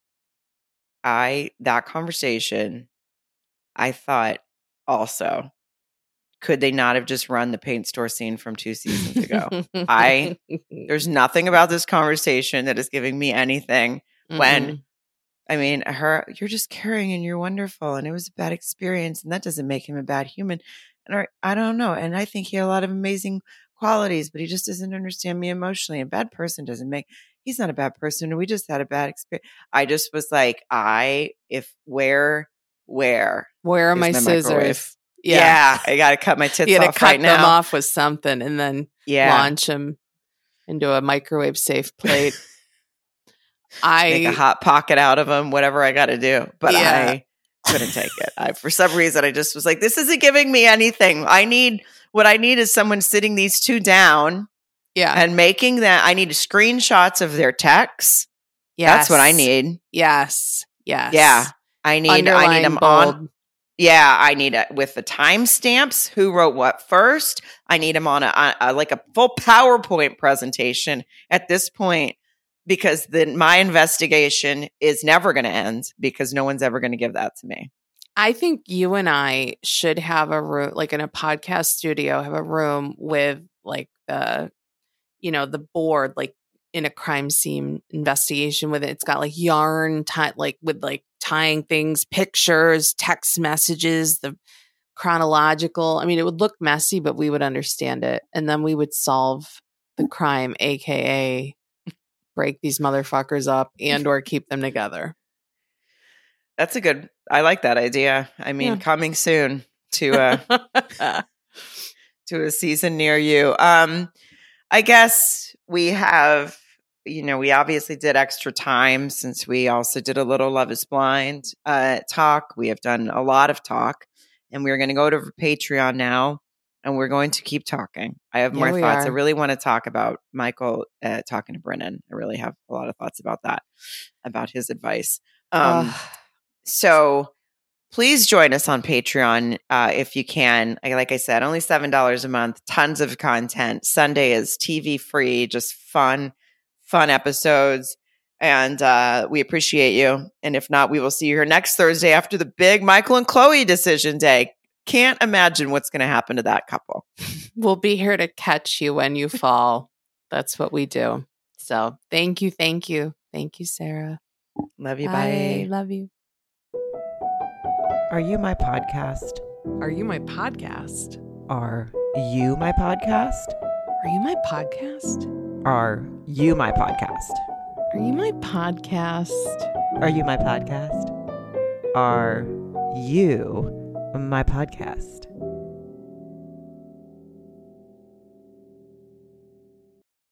conversation, I thought also, could they not have just run the paint store scene from 2 seasons ago? There's nothing about this conversation that is giving me anything when, I mean, you're just caring and you're wonderful and it was a bad experience, and that doesn't make him a bad human. And I don't know. And I think he had a lot of amazing qualities, but he just doesn't understand me emotionally. A bad person he's not a bad person. We just had a bad experience. I just was like, where are my scissors? Yeah, I got to cut my tits you off had to cut right now. them off with something and then launch them into a microwave safe plate. Make a hot pocket out of them, whatever I got to do. But I couldn't take it. For some reason, I just was like, this isn't giving me anything. What I need is someone sitting these two down and making that. I need screenshots of their texts. That's what I need. Yes. Yeah. I need them bold. On. Yeah, I need it with the timestamps. Who wrote what first? I need them on a full PowerPoint presentation at this point, because my investigation is never going to end, because no one's ever going to give that to me. I think you and I should have a room, like in a podcast studio, have a room with like the board, like in a crime scene investigation with it. It's got like yarn, with tying things, pictures, text messages, the chronological. I mean, it would look messy, but we would understand it. And then we would solve the crime, AKA break these motherfuckers up and or keep them together. That's I like that idea. I mean, coming soon to a season near you. I guess we have, we obviously did extra time since we also did a little Love is Blind talk. We have done a lot of talk, and we're going to go to Patreon now, and we're going to keep talking. I have more thoughts. I really want to talk about Michael talking to Brennan. I really have a lot of thoughts about that, about his advice. So please join us on Patreon if you can. Like I said, only $7 a month, tons of content. Sunday is TV free, just fun episodes. And we appreciate you. And if not, we will see you here next Thursday after the big Michael and Chloe decision day. Can't imagine what's going to happen to that couple. We'll be here to catch you when you fall. That's what we do. So thank you. Thank you, Sarah. Love you. Bye. Love you. Are you my podcast? Are you my podcast? Are you my podcast? Are you my podcast? Are you my podcast? Are you my podcast? Are you my podcast? Are you my podcast?